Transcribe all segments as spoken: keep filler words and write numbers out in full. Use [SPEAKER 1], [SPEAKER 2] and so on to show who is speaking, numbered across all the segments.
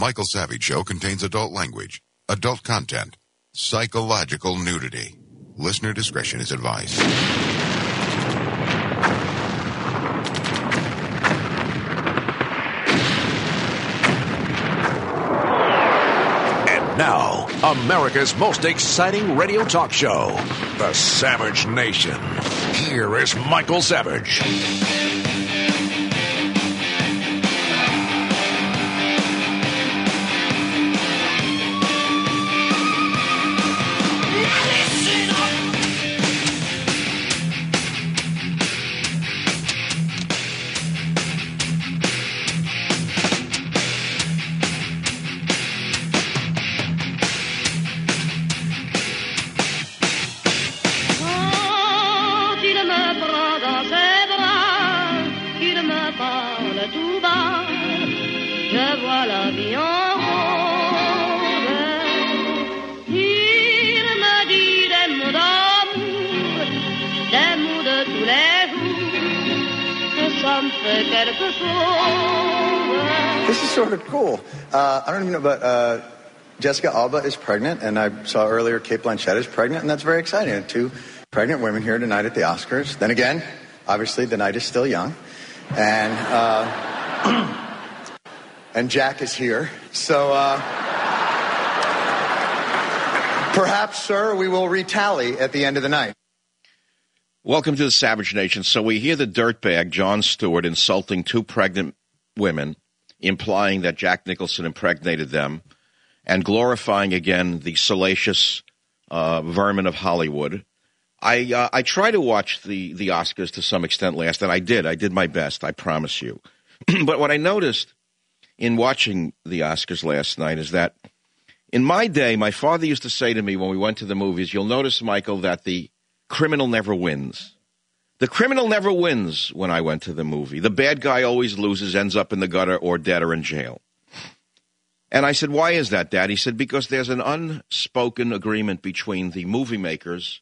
[SPEAKER 1] Michael Savage Show contains adult language, adult content, psychological nudity. Listener discretion is advised.
[SPEAKER 2] And now, America's most exciting radio talk show, The Savage Nation. Here is Michael Savage.
[SPEAKER 3] This is sort of cool. Uh, I don't even know, but uh, Jessica Alba is pregnant, and I saw earlier Cate Blanchett is pregnant, and that's very exciting. Two pregnant women here tonight at the Oscars. Then again, obviously the night is still young, and uh, and Jack is here. So uh, perhaps, sir, we will retally at the end of the night.
[SPEAKER 4] Welcome to the Savage Nation. So we hear the dirtbag, Jon Stewart, insulting two pregnant women, implying that Jack Nicholson impregnated them, and glorifying again the salacious uh, vermin of Hollywood. I uh, I try to watch the, the Oscars to some extent last, and I did. I did my best, I promise you. But what I noticed in watching the Oscars last night is that in my day, my father used to say to me when we went to the movies, you'll notice, Michael, that the criminal never wins. The criminal never wins when I went to the movie. The bad guy always loses, ends up in the gutter or dead or in jail. And I said, why is that, Dad? He said, because there's an unspoken agreement between the movie makers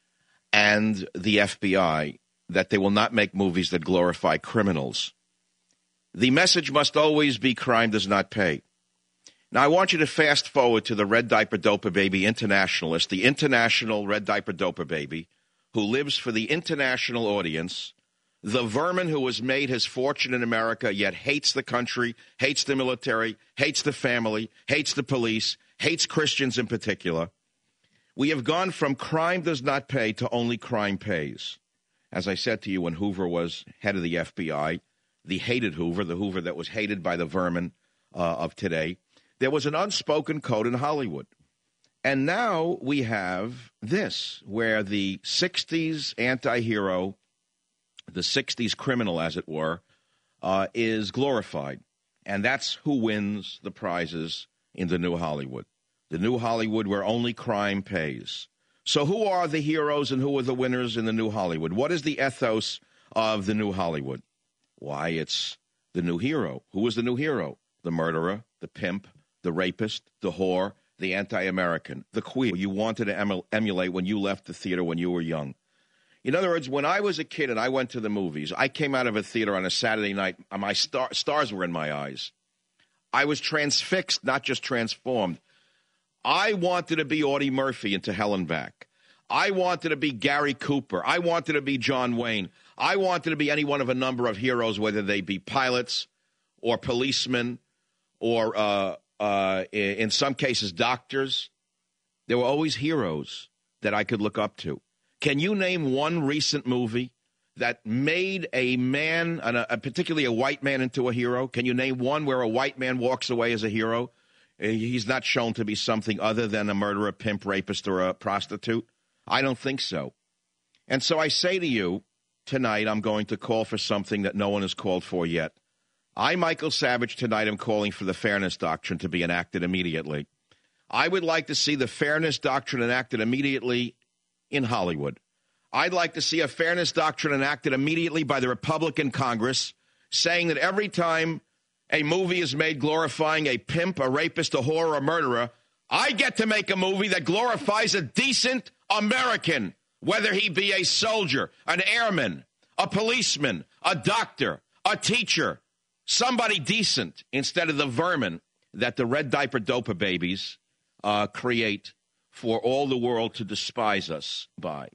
[SPEAKER 4] and the F B I that they will not make movies that glorify criminals. The message must always be crime does not pay. Now, I want you to fast forward to the Red Diaper Doper Baby internationalist, the international Red Diaper Doper Baby, who lives for the international audience, the vermin who has made his fortune in America, yet hates the country, hates the military, hates the family, hates the police, hates Christians in particular. We have gone from crime does not pay to only crime pays. As I said to you when Hoover was head of the F B I, the hated Hoover, the Hoover that was hated by the vermin uh, of today, there was an unspoken code in Hollywood. And now we have this, where the sixties anti-hero, the sixties criminal, as it were, uh, is glorified. And that's who wins the prizes in the new Hollywood. The new Hollywood where only crime pays. So who are the heroes and who are the winners in the new Hollywood? What is the ethos of the new Hollywood? Why, it's the new hero. Who is the new hero? The murderer, the pimp, the rapist, the whore, the anti-American, the queer you wanted to emulate when you left the theater when you were young. In other words, when I was a kid and I went to the movies, I came out of a theater on a Saturday night, and my star- stars were in my eyes. I was transfixed, not just transformed. I wanted to be Audie Murphy into Hell and Back. I wanted to be Gary Cooper. I wanted to be John Wayne. I wanted to be any one of a number of heroes, whether they be pilots or policemen or uh, uh, in some cases doctors. There were always heroes that I could look up to. Can you name one recent movie that made a man, a, particularly a white man, into a hero? Can you name one where a white man walks away as a hero? He's not shown to be something other than a murderer, pimp, rapist, or a prostitute? I don't think so. And so I say to you, tonight I'm going to call for something that no one has called for yet. I, Michael Savage, tonight am calling for the Fairness Doctrine to be enacted immediately. I would like to see the Fairness Doctrine enacted immediately in Hollywood. I'd like to see a Fairness Doctrine enacted immediately by the Republican Congress, saying that every time a movie is made glorifying a pimp, a rapist, a whore, or a murderer, I get to make a movie that glorifies a decent American, whether he be a soldier, an airman, a policeman, a doctor, a teacher, somebody decent instead of the vermin that the red diaper doper babies uh, create for all the world to despise us by.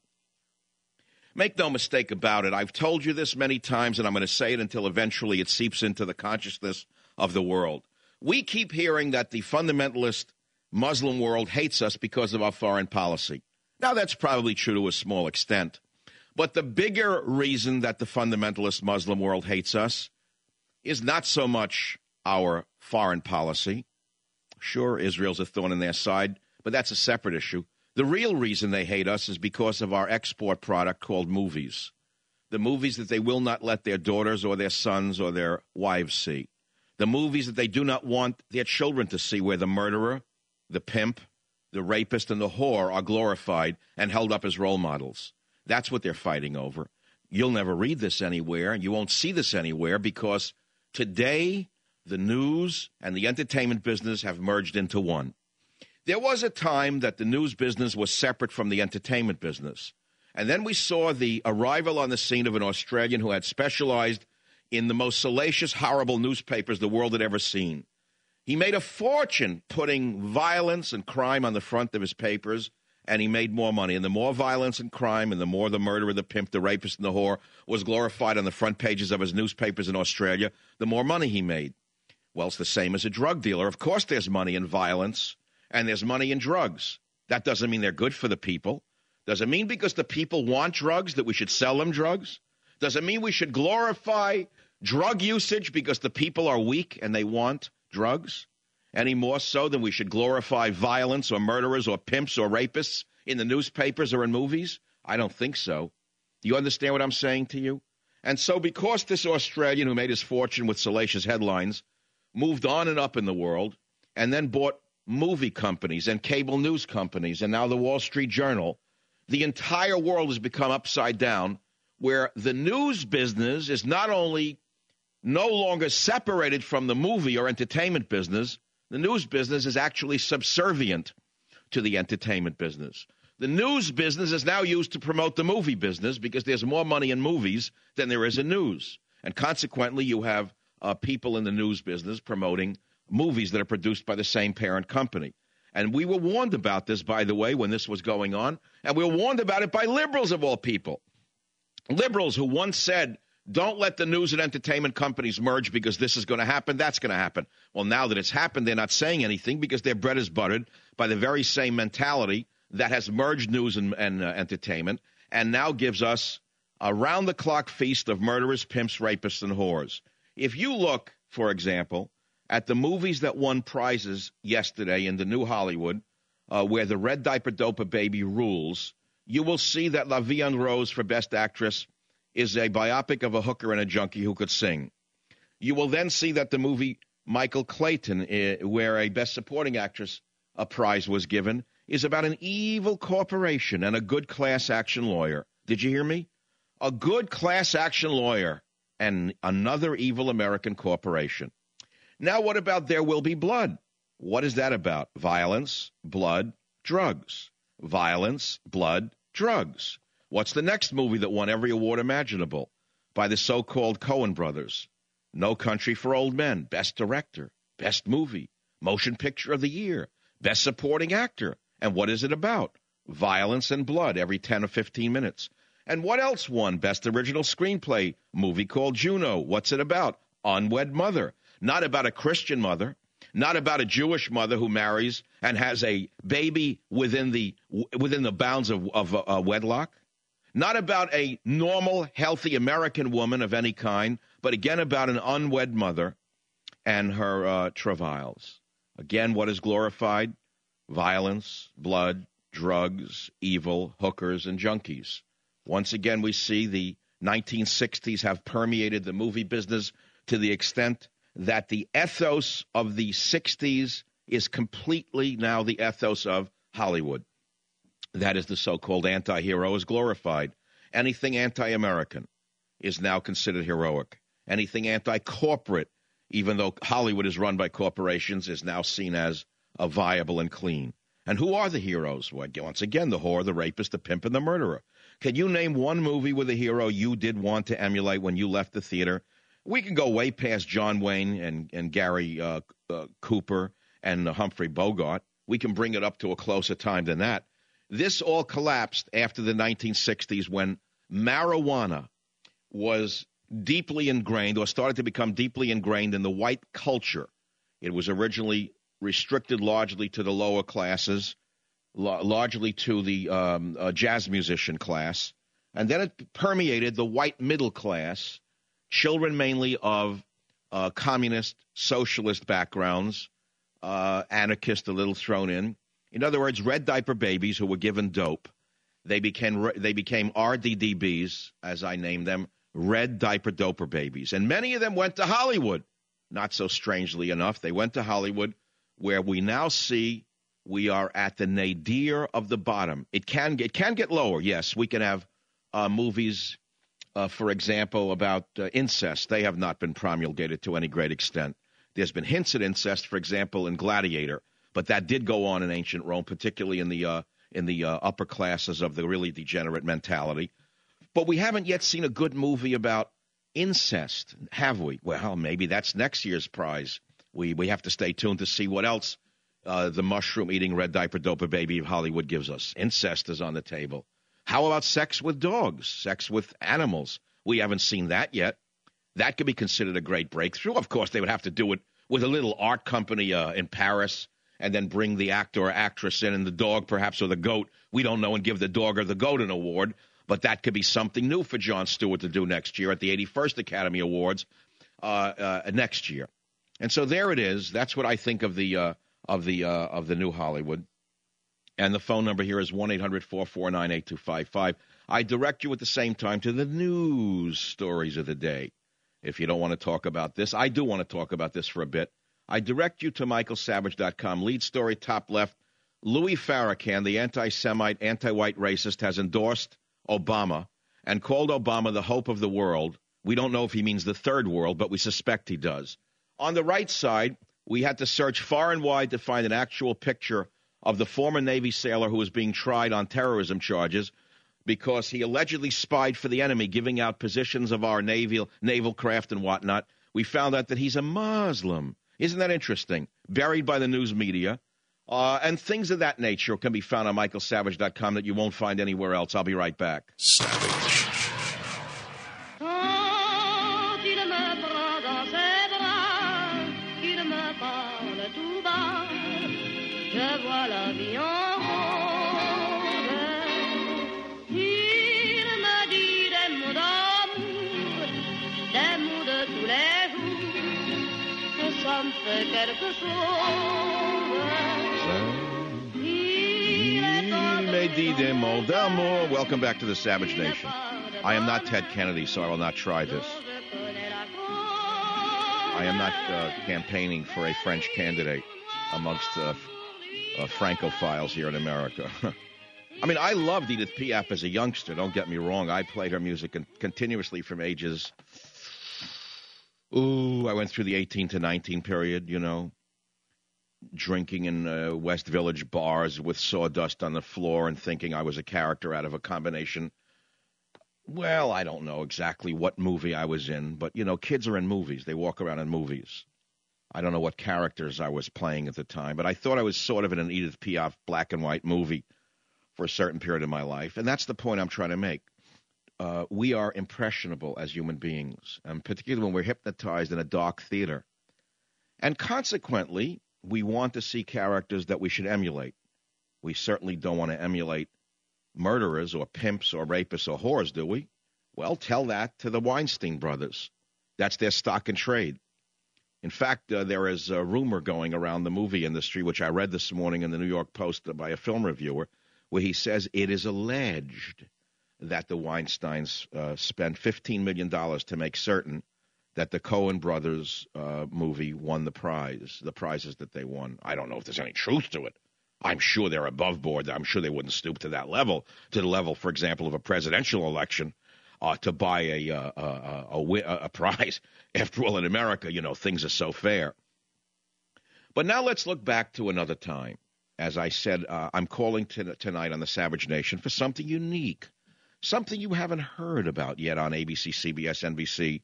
[SPEAKER 4] Make no mistake about it. I've told you this many times, and I'm going to say it until eventually it seeps into the consciousness of the world. We keep hearing that the fundamentalist Muslim world hates us because of our foreign policy. Now, that's probably true to a small extent. But the bigger reason that the fundamentalist Muslim world hates us is not so much our foreign policy. Sure, Israel's a thorn in their side, but that's a separate issue. The real reason they hate us is because of our export product called movies. The movies that they will not let their daughters or their sons or their wives see. The movies that they do not want their children to see, where the murderer, the pimp, the rapist, and the whore are glorified and held up as role models. That's what they're fighting over. You'll never read this anywhere, and you won't see this anywhere, because today the news and the entertainment business have merged into one. There was a time that the news business was separate from the entertainment business. And then we saw the arrival on the scene of an Australian who had specialized in the most salacious, horrible newspapers the world had ever seen. He made a fortune putting violence and crime on the front of his papers, and he made more money. And the more violence and crime and the more the murderer, the pimp, the rapist, and the whore was glorified on the front pages of his newspapers in Australia, the more money he made. Well, it's the same as a drug dealer. Of course there's money in violence, and there's money in drugs. That doesn't mean they're good for the people. Does it mean because the people want drugs that we should sell them drugs? Does it mean we should glorify drug usage because the people are weak and they want drugs? Any more so than we should glorify violence or murderers or pimps or rapists in the newspapers or in movies? I don't think so. Do you understand what I'm saying to you? And so because this Australian who made his fortune with salacious headlines moved on and up in the world and then bought movie companies and cable news companies and now the Wall Street Journal, the entire world has become upside down, where the news business is not only no longer separated from the movie or entertainment business, the news business is actually subservient to the entertainment business. The news business is now used to promote the movie business because there's more money in movies than there is in news. And consequently, you have uh, people in the news business promoting movies that are produced by the same parent company. And we were warned about this, by the way, when this was going on. And we were warned about it by liberals of all people. Liberals who once said, don't let the news and entertainment companies merge because this is going to happen, that's going to happen. Well, now that it's happened, they're not saying anything because their bread is buttered by the very same mentality that has merged news and, and uh, entertainment and now gives us a round-the-clock feast of murderers, pimps, rapists, and whores. If you look, for example, at the movies that won prizes yesterday in the New Hollywood, uh, where the red diaper doper baby rules, you will see that La Vie en Rose for Best Actress is a biopic of a hooker and a junkie who could sing. You will then see that the movie Michael Clayton, uh, where a Best Supporting Actress a prize was given, is about an evil corporation and a good class action lawyer. Did you hear me? A good class action lawyer and another evil American corporation. Now, what about There Will Be Blood? What is that about? Violence, blood, drugs. Violence, blood, drugs. What's the next movie that won every award imaginable by the so-called Coen brothers? No Country for Old Men, Best Director, Best Movie, Motion Picture of the Year, Best Supporting Actor. And what is it about? Violence and blood every ten or fifteen minutes. And what else won Best Original Screenplay? Movie called Juno. What's it about? Unwed Mother. Not about a Christian mother, not about a Jewish mother who marries and has a baby within the within the bounds of, of uh, wedlock. Not about a normal, healthy American woman of any kind, but again about an unwed mother and her uh, travails. Again, what is glorified? Violence, blood, drugs, evil, hookers, and junkies. Once again, we see the nineteen sixties have permeated the movie business to the extent that the ethos of the sixties is completely now the ethos of Hollywood. That is, the so-called anti-hero is glorified. Anything anti-American is now considered heroic. Anything anti-corporate, even though Hollywood is run by corporations, is now seen as a viable and clean. And who are the heroes? Well, once again, the whore, the rapist, the pimp, and the murderer. Can you name one movie with a hero you did want to emulate when you left the theater? We can go way past John Wayne and, and Gary uh, uh, Cooper and Humphrey Bogart. We can bring it up to a closer time than that. This all collapsed after the nineteen sixties when marijuana was deeply ingrained or started to become deeply ingrained in the white culture. It was originally restricted largely to the lower classes, l- largely to the um, uh, jazz musician class. And then it permeated the white middle class, children mainly of uh, communist, socialist backgrounds, uh, anarchist a little thrown in. In other words, red diaper babies who were given dope. They became they became R D D Bs, as I named them, red diaper doper babies. And many of them went to Hollywood. Not so strangely enough, they went to Hollywood, where we now see we are at the nadir of the bottom. It can it can get lower. Yes, we can have uh, movies, uh, for example, about uh, incest. They have not been promulgated to any great extent. There's been hints at incest, for example, in Gladiator, but that did go on in ancient Rome, particularly in the uh, in the uh, upper classes of the really degenerate mentality. But we haven't yet seen a good movie about incest, have we? Well, maybe that's next year's prize. We we have to stay tuned to see what else uh, the mushroom-eating red diaper doper baby of Hollywood gives us. Incest is on the table. How about sex with dogs, sex with animals? We haven't seen that yet. That could be considered a great breakthrough. Of course, they would have to do it with a little art company uh, in Paris and then bring the actor or actress in and the dog perhaps or the goat. We don't know, and give the dog or the goat an award. But that could be something new for Jon Stewart to do next year at the eighty-first Academy Awards uh, uh, next year. And so there it is. That's what I think of the uh, of the uh, of the new Hollywood. And the phone number here is one eight hundred four four nine eight two five five. I direct you at the same time to the news stories of the day. If you don't want to talk about this, I do want to talk about this for a bit. I direct you to michael savage dot com. Lead story, top left. Louis Farrakhan, the anti-Semite, anti-white racist, has endorsed Obama and called Obama the hope of the world. We don't know if he means the third world, but we suspect he does. On the right side, we had to search far and wide to find an actual picture of the former Navy sailor who was being tried on terrorism charges because he allegedly spied for the enemy, giving out positions of our naval, naval craft and whatnot. We found out that he's a Muslim. Isn't that interesting? Buried by the news media. Uh, and things of that nature can be found on michael savage dot com that you won't find anywhere else. I'll be right back.
[SPEAKER 1] Savage.
[SPEAKER 5] Quand il me prend dans ses bras, qu'il me parle tout bas, je vois la vie en rose. Il me dit des mots d'amour, des mots de tous les jours, que ça me fait quelque chose.
[SPEAKER 4] Welcome back to the Savage Nation. I am not Ted Kennedy, so I will not try this. I am not uh, campaigning for a French candidate amongst uh, uh, Francophiles here in America. I mean, I loved Edith Piaf as a youngster. Don't get me wrong. I played her music con- continuously from ages... Ooh, I went through the eighteen to nineteen period, you know. Drinking in uh, West Village bars with sawdust on the floor and thinking I was a character out of a combination. Well, I don't know exactly what movie I was in, but, you know, kids are in movies. They walk around in movies. I don't know what characters I was playing at the time, but I thought I was sort of in an Edith Piaf black and white movie for a certain period of my life, and that's the point I'm trying to make. Uh, we are impressionable as human beings, and particularly when we're hypnotized in a dark theater. And consequently, we want to see characters that we should emulate. We certainly don't want to emulate murderers or pimps or rapists or whores, do we? Well, tell that to the Weinstein brothers. That's their stock and trade. In fact, uh, there is a rumor going around the movie industry, which I read this morning in the New York Post by a film reviewer, where he says it is alleged that the Weinsteins uh, spent fifteen million dollars to make certain that the Coen brothers uh, movie won the prize, the prizes that they won. I don't know if there's any truth to it. I'm sure they're above board. I'm sure they wouldn't stoop to that level, to the level, for example, of a presidential election uh, to buy a, uh, a, a, a, a prize. After all, in America, you know, things are so fair. But now let's look back to another time. As I said, uh, I'm calling t- tonight on the Savage Nation for something unique, something you haven't heard about yet on A B C, C B S, N B C,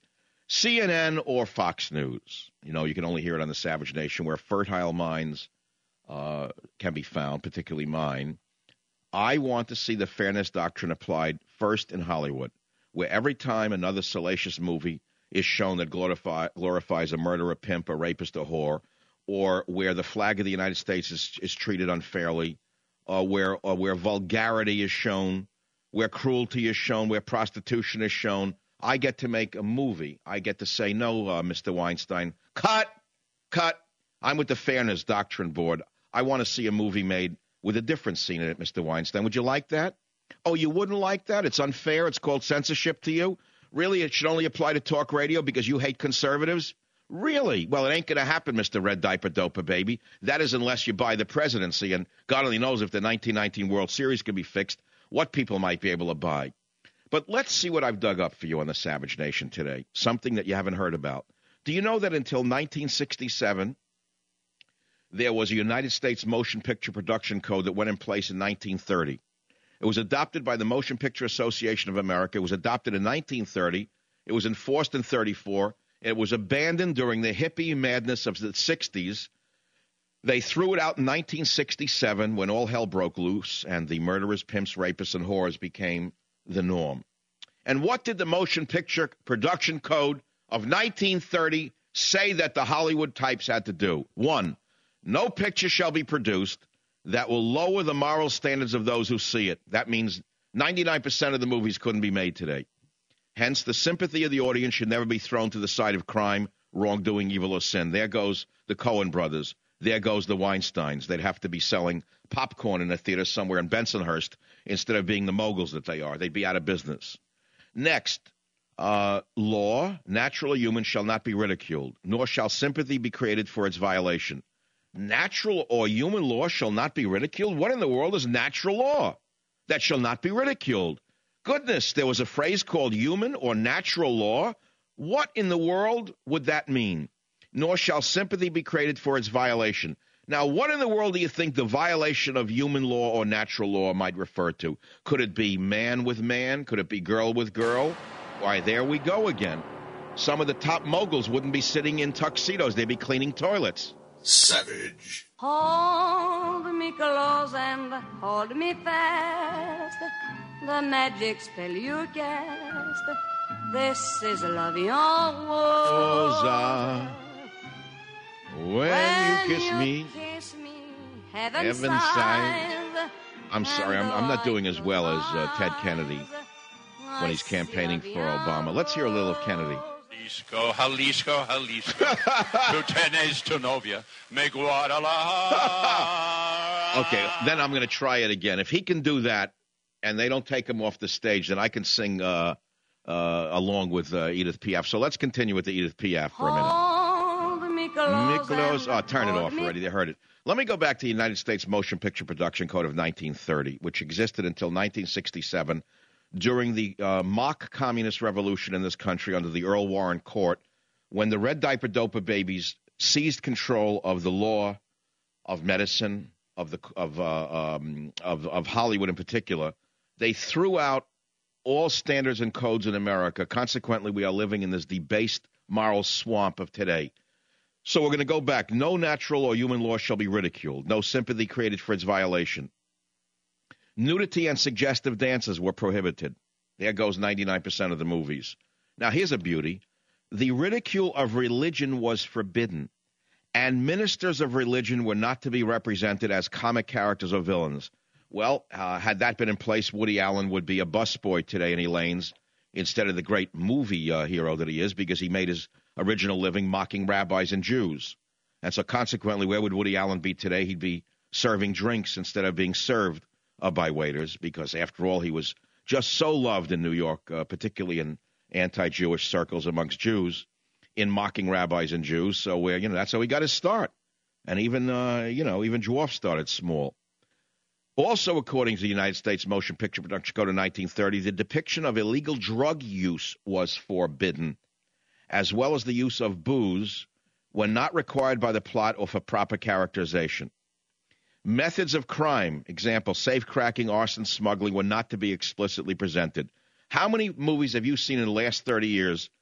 [SPEAKER 4] C N N or Fox News. You know, you can only hear it on the Savage Nation, where fertile minds uh, can be found, particularly mine. I want to see the fairness doctrine applied first in Hollywood, where every time another salacious movie is shown that glorify, glorifies a murderer, a pimp, a rapist, a whore, or where the flag of the United States is, is treated unfairly, or where, or where vulgarity is shown, where cruelty is shown, where prostitution is shown, I get to make a movie. I get to say, no, uh, Mister Weinstein, cut, cut. I'm with the Fairness Doctrine Board. I want to see a movie made with a different scene in it, Mister Weinstein. Would you like that? Oh, you wouldn't like that? It's unfair. It's called censorship to you? Really? It should only apply to talk radio because you hate conservatives? Really? Well, it ain't going to happen, Mister Red Diaper Doper Baby. That is unless you buy the presidency, and God only knows if the nineteen nineteen World Series can be fixed, what people might be able to buy. But let's see what I've dug up for you on the Savage Nation today, something that you haven't heard about. Do you know that until nineteen sixty-seven, there was a United States Motion Picture Production Code that went in place in nineteen thirty? It was adopted by the Motion Picture Association of America. It was adopted in nineteen thirty. It was enforced in thirty-four. It was abandoned during the hippie madness of the sixties. They threw it out in nineteen sixty-seven when all hell broke loose and the murderers, pimps, rapists, and whores became the norm. And what did the Motion Picture Production Code of nineteen thirty say that the Hollywood types had to do? One, no picture shall be produced that will lower the moral standards of those who see it. That means ninety-nine percent of the movies couldn't be made today. Hence, the sympathy of the audience should never be thrown to the side of crime, wrongdoing, evil, or sin. There goes the Coen brothers. There goes the Weinsteins. They'd have to be selling popcorn in a theater somewhere in Bensonhurst instead of being the moguls that they are. They'd be out of business. Next, uh, law, natural or human, shall not be ridiculed, nor shall sympathy be created for its violation. Natural or human law shall not be ridiculed? What in the world is natural law that shall not be ridiculed? Goodness, there was a phrase called human or natural law. What in the world would that mean? Nor shall sympathy be created for its violation. Now, what in the world do you think the violation of human law or natural law might refer to? Could it be man with man? Could it be girl with girl? Why, there we go again. Some of the top moguls wouldn't be sitting in tuxedos. They'd be cleaning toilets.
[SPEAKER 1] Savage.
[SPEAKER 5] Hold me close and hold me fast. The magic spell you cast. This is love your
[SPEAKER 4] Oza. When, when you kiss
[SPEAKER 5] you
[SPEAKER 4] me,
[SPEAKER 5] kiss me heaven,
[SPEAKER 4] heaven
[SPEAKER 5] sighs.
[SPEAKER 4] sighs. I'm sorry, I'm, I'm not doing as well as uh, Ted Kennedy when he's campaigning for Obama. Let's hear a little of Kennedy.
[SPEAKER 6] Jalisco, Jalisco, Jalisco, to tenés to novia, me Guadalajara.
[SPEAKER 4] Okay, then I'm going to try it again. If he can do that and they don't take him off the stage, then I can sing uh, uh, along with uh, Edith Piaf. So let's continue with the Edith Piaf for a minute. Miklos, oh, turn it off already. They heard it. Let me go back to the United States Motion Picture Production Code of nineteen thirty, which existed until nineteen sixty-seven during the uh, mock communist revolution in this country under the Earl Warren Court, when the Red Diaper Doper babies seized control of the law, of medicine, of the of uh, um, of, of Hollywood in particular. They threw out all standards and codes in America. Consequently, we are living in this debased moral swamp of today. So we're going to go back. No natural or human law shall be ridiculed. No sympathy created for its violation. Nudity and suggestive dances were prohibited. There goes ninety-nine percent of the movies. Now, here's a beauty. The ridicule of religion was forbidden, and ministers of religion were not to be represented as comic characters or villains. Well, uh, had that been in place, Woody Allen would be a busboy today in Elaine's instead of the great movie uh, hero that he is, because he made his original living mocking rabbis and Jews. And so consequently, where would Woody Allen be today? He'd be serving drinks instead of being served uh, by waiters, because after all, he was just so loved in New York, uh, particularly in anti-Jewish circles amongst Jews, in mocking rabbis and Jews. So where, you know, that's how he got his start. And even, uh, you know, even Dwarf started small. Also, according to the United States Motion Picture Production Code of nineteen thirty, the depiction of illegal drug use was forbidden, as well as the use of booze when not required by the plot or for proper characterization. Methods of crime, example, safe-cracking, arson, smuggling, were not to be explicitly presented. How many movies have you seen in the last thirty years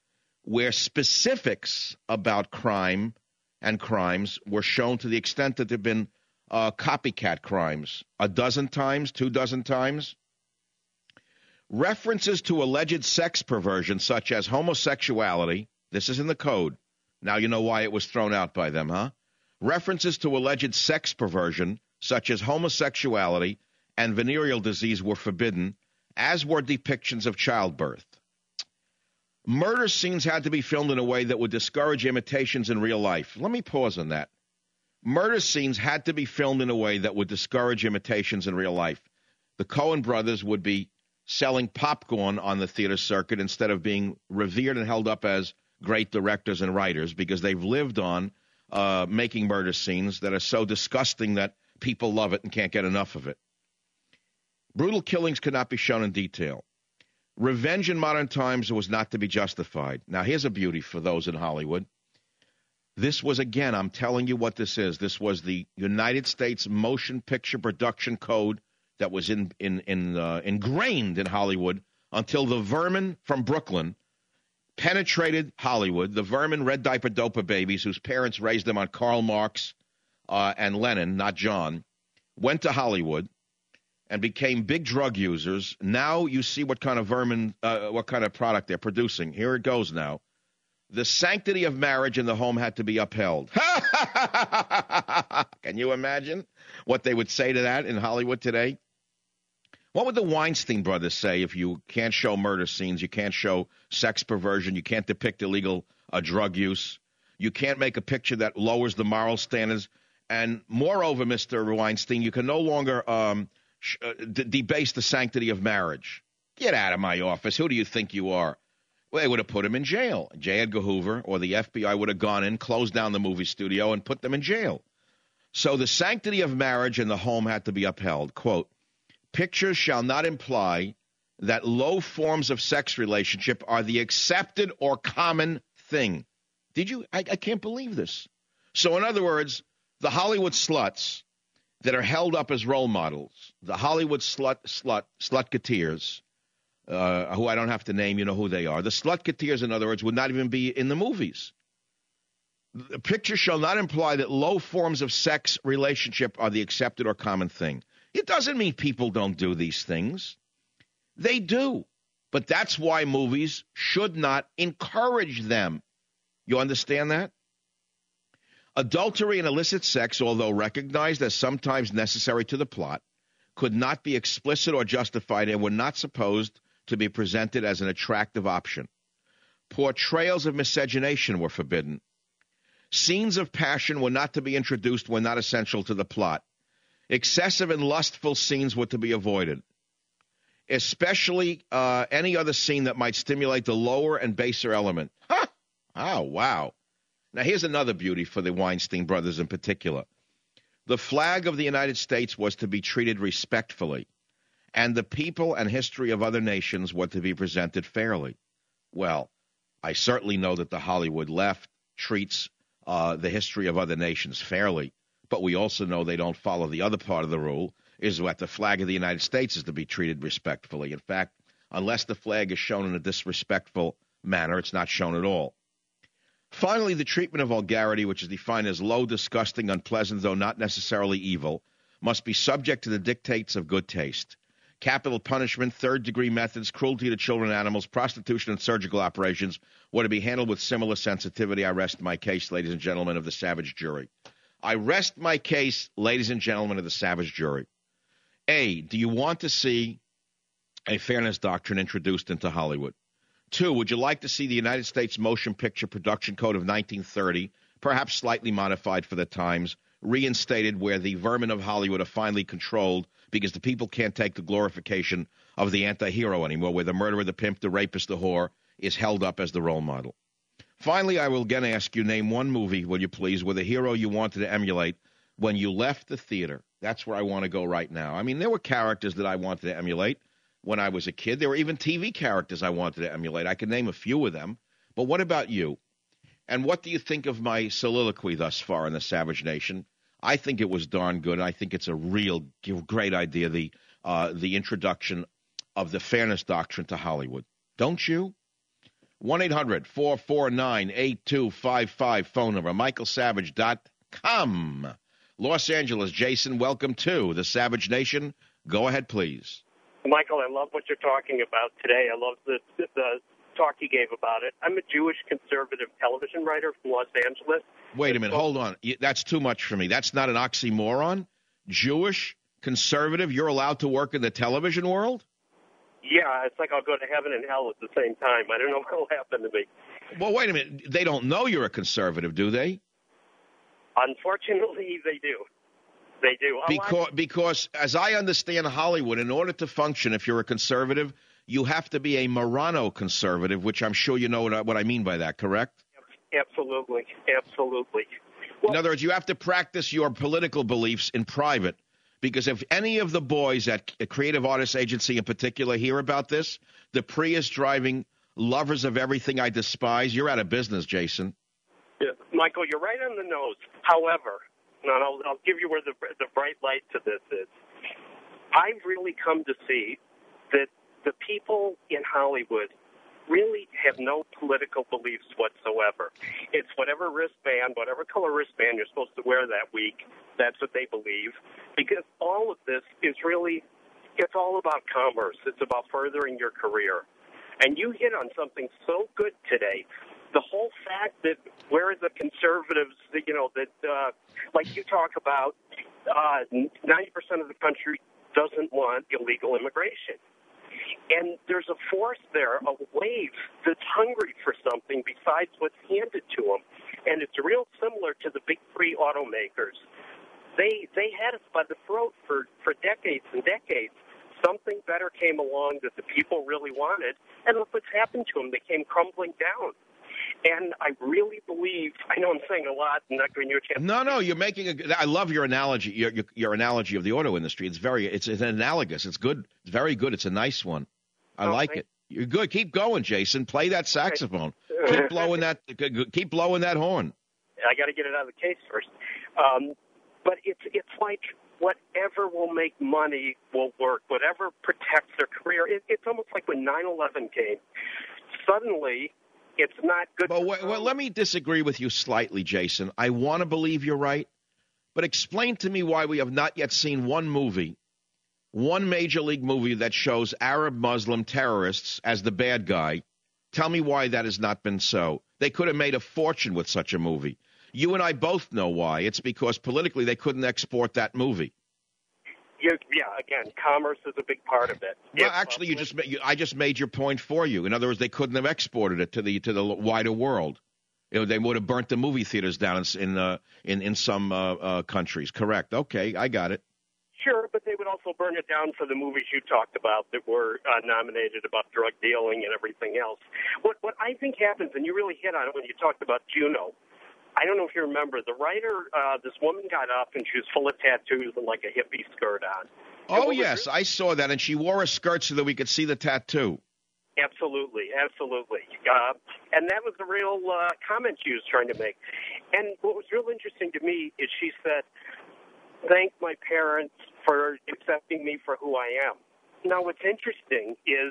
[SPEAKER 4] where specifics about crime and crimes were shown to the extent that there have been uh, copycat crimes a dozen times, two dozen times. References to alleged sex perversion, such as homosexuality, this is in the code. Now you know why it was thrown out by them, huh? References to alleged sex perversion, such as homosexuality and venereal disease, were forbidden, as were depictions of childbirth. Murder scenes had to be filmed in a way that would discourage imitations in real life. Let me pause on that. Murder scenes had to be filmed in a way that would discourage imitations in real life. The Coen brothers would be selling popcorn on the theater circuit instead of being revered and held up as great directors and writers, because they've lived on uh, making murder scenes that are so disgusting that people love it and can't get enough of it. Brutal killings could not be shown in detail. Revenge in modern times was not to be justified. Now, here's a beauty for those in Hollywood. This was, again, I'm telling you what this is. This was the United States Motion Picture Production Code that was in, in, in, uh, ingrained in Hollywood until the vermin from Brooklyn penetrated Hollywood. The vermin, red diaper doper babies, whose parents raised them on Karl Marx uh, and Lenin, not John, went to Hollywood and became big drug users. Now you see what kind of vermin, uh, what kind of product they're producing. Here it goes now. The sanctity of marriage in the home had to be upheld. Can you imagine what they would say to that in Hollywood today? What would the Weinstein brothers say if you can't show murder scenes, you can't show sex perversion, you can't depict illegal uh, drug use, you can't make a picture that lowers the moral standards, and moreover, Mister Weinstein, you can no longer um, sh- uh, d- debase the sanctity of marriage. Get out of my office. Who do you think you are? Well, they would have put him in jail. J. Edgar Hoover or the F B I would have gone in, closed down the movie studio, and put them in jail. So the sanctity of marriage in the home had to be upheld. Quote, pictures shall not imply that low forms of sex relationship are the accepted or common thing. Did you? I, I can't believe this. So in other words, the Hollywood sluts that are held up as role models, the Hollywood slut, slut, slutketeers, uh, who I don't have to name, you know who they are. The slutketeers, in other words, would not even be in the movies. The picture shall not imply that low forms of sex relationship are the accepted or common thing. It doesn't mean people don't do these things. They do. But that's why movies should not encourage them. You understand that? Adultery and illicit sex, although recognized as sometimes necessary to the plot, could not be explicit or justified and were not supposed to be presented as an attractive option. Portrayals of miscegenation were forbidden. Scenes of passion were not to be introduced when not essential to the plot. Excessive and lustful scenes were to be avoided, especially uh, any other scene that might stimulate the lower and baser element. Huh? Oh, wow. Now, here's another beauty for the Weinstein brothers in particular. The flag of the United States was to be treated respectfully, and the people and history of other nations were to be presented fairly. Well, I certainly know that the Hollywood left treats uh, the history of other nations fairly, but we also know they don't follow the other part of the rule, is that the flag of the United States is to be treated respectfully. In fact, unless the flag is shown in a disrespectful manner, it's not shown at all. Finally, the treatment of vulgarity, which is defined as low, disgusting, unpleasant, though not necessarily evil, must be subject to the dictates of good taste. Capital punishment, third-degree methods, cruelty to children and animals, prostitution, and surgical operations were to be handled with similar sensitivity. I rest my case, ladies and gentlemen of the savage jury. I rest my case, ladies and gentlemen of the savage jury. A, do you want to see a fairness doctrine introduced into Hollywood? Two, would you like to see the United States Motion Picture Production Code of nineteen thirty, perhaps slightly modified for the times, reinstated where the vermin of Hollywood are finally controlled because the people can't take the glorification of the anti-hero anymore, where the murderer, the pimp, the rapist, the whore is held up as the role model? Finally, I will again ask you, name one movie, will you please, with a hero you wanted to emulate when you left the theater. That's where I want to go right now. I mean, there were characters that I wanted to emulate when I was a kid. There were even T V characters I wanted to emulate. I can name a few of them. But what about you? And what do you think of my soliloquy thus far in the Savage Nation? I think it was darn good. I think it's a real great idea, the uh, the introduction of the fairness doctrine to Hollywood. Don't you? one eight hundred four four nine eight two five five phone number, michael savage dot com. Los Angeles, Jason, welcome to the Savage Nation. Go ahead, please.
[SPEAKER 7] Michael, I love what you're talking about today. I love the, the talk you gave about it. I'm a Jewish conservative television writer from Los Angeles.
[SPEAKER 4] Wait a minute, hold on. That's too much for me. That's not an oxymoron? Jewish, conservative, you're allowed to work in the television world?
[SPEAKER 7] Yeah, it's like I'll go to heaven and hell at the same time. I don't know what will happen to me.
[SPEAKER 4] Well, wait a minute. They don't know you're a conservative, do they?
[SPEAKER 7] Unfortunately, they do. They do.
[SPEAKER 4] Because, because, as I understand Hollywood, in order to function, if you're a conservative, you have to be a Marrano conservative, which I'm sure you know what I, what I mean by that, correct?
[SPEAKER 7] Absolutely. Absolutely. Well,
[SPEAKER 4] in other words, you have to practice your political beliefs in private, because if any of the boys at a Creative Artists Agency in particular hear about this, the Prius-driving lovers of everything I despise, you're out of business, Jason.
[SPEAKER 7] Yeah, Michael, you're right on the nose. However, and I'll, I'll give you where the, the bright light to this is. I've really come to see that the people in Hollywood really have no political beliefs whatsoever. It's whatever wristband, whatever color wristband you're supposed to wear that week, that's what they believe. Because all of this is really, it's all about commerce. It's about furthering your career. And you hit on something so good today. The whole fact that where the conservatives, you know, that uh, like you talk about, uh, ninety percent of the country doesn't want illegal immigration. And there's a force there, a wave that's hungry for something besides what's handed to them. And it's real similar to the big three automakers. They they had us by the throat for, for decades and decades. Something better came along that the people really wanted, and look what's happened to them. They came crumbling down. And I really believe, I know I'm saying a lot, I'm not giving you a chance.
[SPEAKER 4] No, no, you're making a, I love your analogy, your, your, your analogy of the auto industry. It's very, it's, it's analogous. It's good. It's very good. It's a nice one. I oh, like thanks. it. You're good. Keep going, Jason. Play that saxophone. Okay. Keep blowing that, keep blowing that horn.
[SPEAKER 7] I got to get it out of the case first. Um, but it's, it's like whatever will make money will work. Whatever protects their career. It, it's almost like when nine eleven came. Suddenly, it's not good.
[SPEAKER 4] But well, well, let me disagree with you slightly, Jason. I want to believe you're right, but explain to me why we have not yet seen one movie, one major league movie that shows Arab Muslim terrorists as the bad guy. Tell me why that has not been so. They could have made a fortune with such a movie. You and I both know why. It's because politically they couldn't export that movie.
[SPEAKER 7] You're, yeah, again, commerce is a big part of it.
[SPEAKER 4] Well,
[SPEAKER 7] if,
[SPEAKER 4] actually,
[SPEAKER 7] uh,
[SPEAKER 4] you just you, I just made your point for you. In other words, they couldn't have exported it to the to the wider world. You know, they would have burnt the movie theaters down in in uh, in, in some uh, uh, countries. Correct. Okay, I got it.
[SPEAKER 7] Sure, but they would also burn it down for the movies you talked about that were uh, nominated about drug dealing and everything else. What what I think happens, and you really hit on it when you talked about Juno. I don't know if you remember, the writer, uh, this woman got up and she was full of tattoos and like a hippie skirt on.
[SPEAKER 4] Oh, yes, really- I saw that, and she wore a skirt so that we could see the tattoo.
[SPEAKER 7] Absolutely, absolutely. Uh, and that was the real uh, comment she was trying to make. And what was real interesting to me is she said, thank my parents for accepting me for who I am. Now, what's interesting is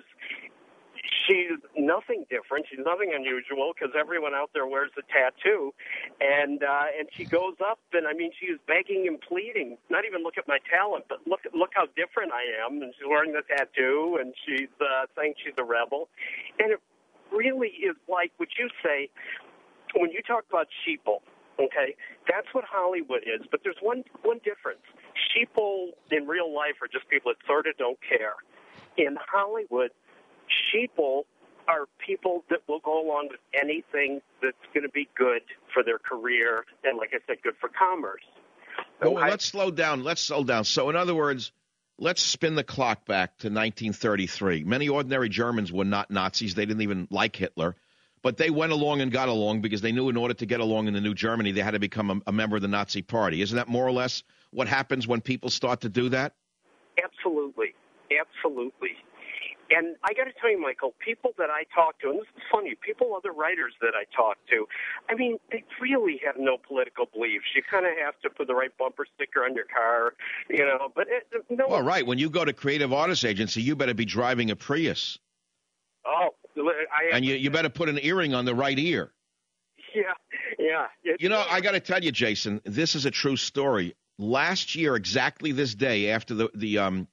[SPEAKER 7] she's nothing different. She's nothing unusual because everyone out there wears a tattoo. And uh, and she goes up, and, I mean, she was begging and pleading, not even look at my talent, but look look how different I am. And she's wearing the tattoo, and she's uh, saying she's a rebel. And it really is like what you say when you talk about sheeple, okay? That's what Hollywood is. But there's one, one difference. Sheeple in real life are just people that sort of don't care. In Hollywood, sheeple are people that will go along with anything that's going to be good for their career and, like I said, good for commerce.
[SPEAKER 4] So well, I, let's slow down. Let's slow down. So, in other words, let's spin the clock back to nineteen thirty-three. Many ordinary Germans were not Nazis. They didn't even like Hitler. But they went along and got along because they knew in order to get along in the new Germany, they had to become a, a member of the Nazi Party. Isn't that more or less what happens when people start to do that?
[SPEAKER 7] Absolutely. Absolutely. And I got to tell you, Michael, people that I talk to, and this is funny, people, other writers that I talk to, I mean, they really have no political beliefs. You kind of have to put the right bumper sticker on your car, you know. But it, no.
[SPEAKER 4] Well, right. When you go to Creative Artists Agency, you better be driving a Prius.
[SPEAKER 7] Oh, I
[SPEAKER 4] and you, you better put an earring on the right ear.
[SPEAKER 7] Yeah, yeah. It,
[SPEAKER 4] You know, I got to tell you, Jason, this is a true story. Last year, exactly this day after the the um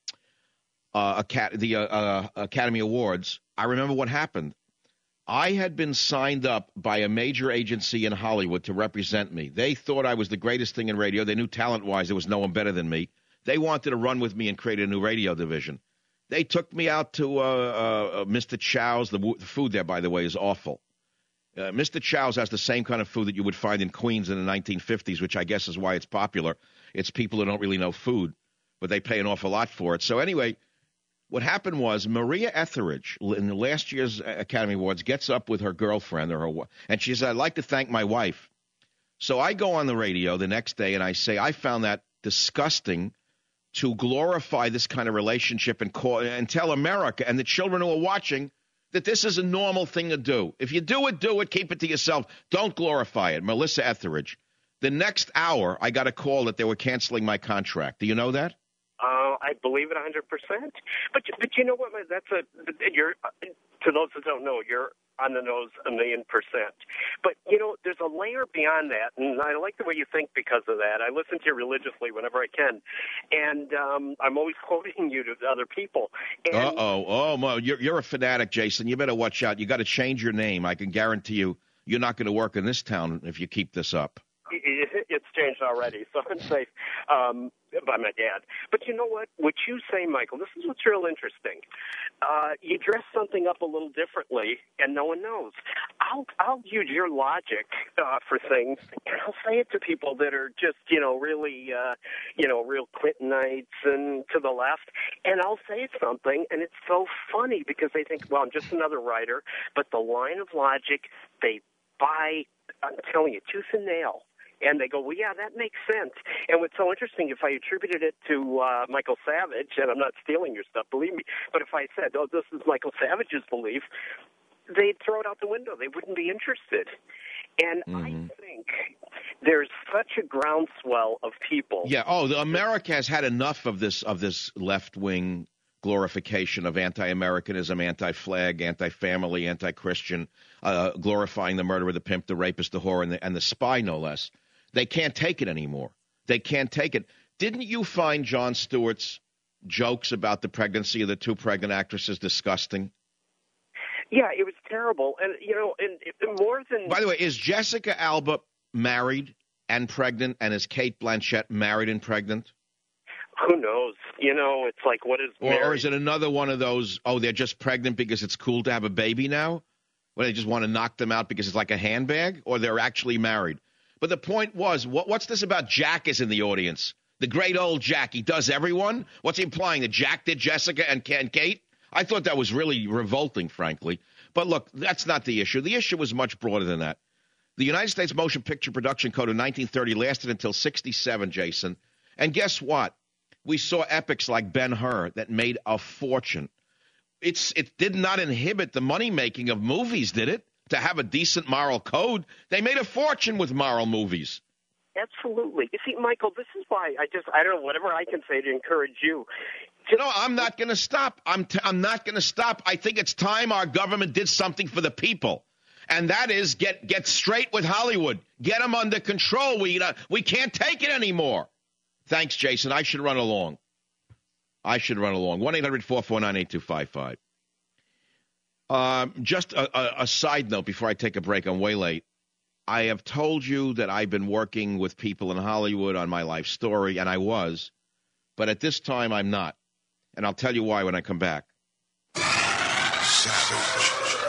[SPEAKER 4] uh, Acad- the uh, uh, Academy Awards, I remember what happened. I had been signed up by a major agency in Hollywood to represent me. They thought I was the greatest thing in radio. They knew talent-wise there was no one better than me. They wanted to run with me and create a new radio division. They took me out to uh, uh, Mister Chow's. The, the food there, by the way, is awful. Uh, Mister Chow's has the same kind of food that you would find in Queens in the nineteen fifties, which I guess is why it's popular. It's people who don't really know food, but they pay an awful lot for it. So anyway, what happened was Maria Etheridge, in the last year's Academy Awards, gets up with her girlfriend, or her, and she says, I'd like to thank my wife. So I go on the radio the next day, and I say, I found that disgusting to glorify this kind of relationship and, call, and tell America and the children who are watching that this is a normal thing to do. If you do it, do it. Keep it to yourself. Don't glorify it. Melissa Etheridge. The next hour, I got a call that they were canceling my contract. Do you know that?
[SPEAKER 7] Uh, I believe it one hundred percent. But but you know what? That's a you're to those that don't know, you're on the nose a million percent. But you know, there's a layer beyond that, and I like the way you think because of that. I listen to you religiously whenever I can, and um, I'm always quoting you to other people.
[SPEAKER 4] Uh oh, oh, Mo, you're you're a fanatic, Jason. You better watch out. You got to change your name. I can guarantee you, you're not going to work in this town if you keep this up.
[SPEAKER 7] It's changed already, so I'm safe um, by my dad. But you know what? What you say, Michael, this is what's real interesting. Uh, you dress something up a little differently, and no one knows. I'll I'll use your logic uh, for things, and I'll say it to people that are just, you know, really, uh, you know, real Clintonites and to the left, and I'll say something, and it's so funny because they think, well, I'm just another writer, but the line of logic, they buy, I'm telling you, tooth and nail. And they go, well, yeah, that makes sense. And what's so interesting, if I attributed it to uh, Michael Savage, and I'm not stealing your stuff, believe me, but if I said, oh, this is Michael Savage's belief, they'd throw it out the window. They wouldn't be interested. And mm-hmm. I think there's such a groundswell of people.
[SPEAKER 4] Yeah, oh, the America has had enough of this of this left-wing glorification of anti-Americanism, anti-flag, anti-family, anti-Christian, uh, glorifying the murderer, the pimp, the rapist, the whore, and the, and the spy, no less. They can't take it anymore. They can't take it. Didn't you find Jon Stewart's jokes about the pregnancy of the two pregnant actresses disgusting?
[SPEAKER 7] Yeah, it was terrible. And, you know, and, and more than...
[SPEAKER 4] By the way, is Jessica Alba married and pregnant, and is Cate Blanchett married and pregnant?
[SPEAKER 7] Who knows? You know, it's like, what is
[SPEAKER 4] or, or is it another one of those, oh, they're just pregnant because it's cool to have a baby now? Or they just want to knock them out because it's like a handbag? Or they're actually married? But the point was, what, what's this about Jack is in the audience? The great old Jack. He does everyone? What's he implying, that Jack did Jessica and, and Kate? I thought that was really revolting, frankly. But look, that's not the issue. The issue was much broader than that. The United States Motion Picture Production Code of nineteen thirty lasted until sixty-seven, Jason. And guess what? We saw epics like Ben-Hur that made a fortune. It's It did not inhibit the money-making of movies, did it? To have a decent moral code. They made a fortune with moral movies.
[SPEAKER 7] Absolutely. You see, Michael, this is why I just, I don't know, whatever I can say to encourage you.
[SPEAKER 4] You know, I'm not going to stop. I'm, t- I'm not going to stop. I think it's time our government did something for the people. And that is get get straight with Hollywood. Get them under control. We, uh, we can't take it anymore. Thanks, Jason. I should run along. I should run along. one eight hundred four four nine eight two five five. Um, just a, a, a side note before I take a break. I'm way late. I have told you that I've been working with people in Hollywood on my life story, and I was. But at this time, I'm not. And I'll tell you why when I come back.
[SPEAKER 1] Savage.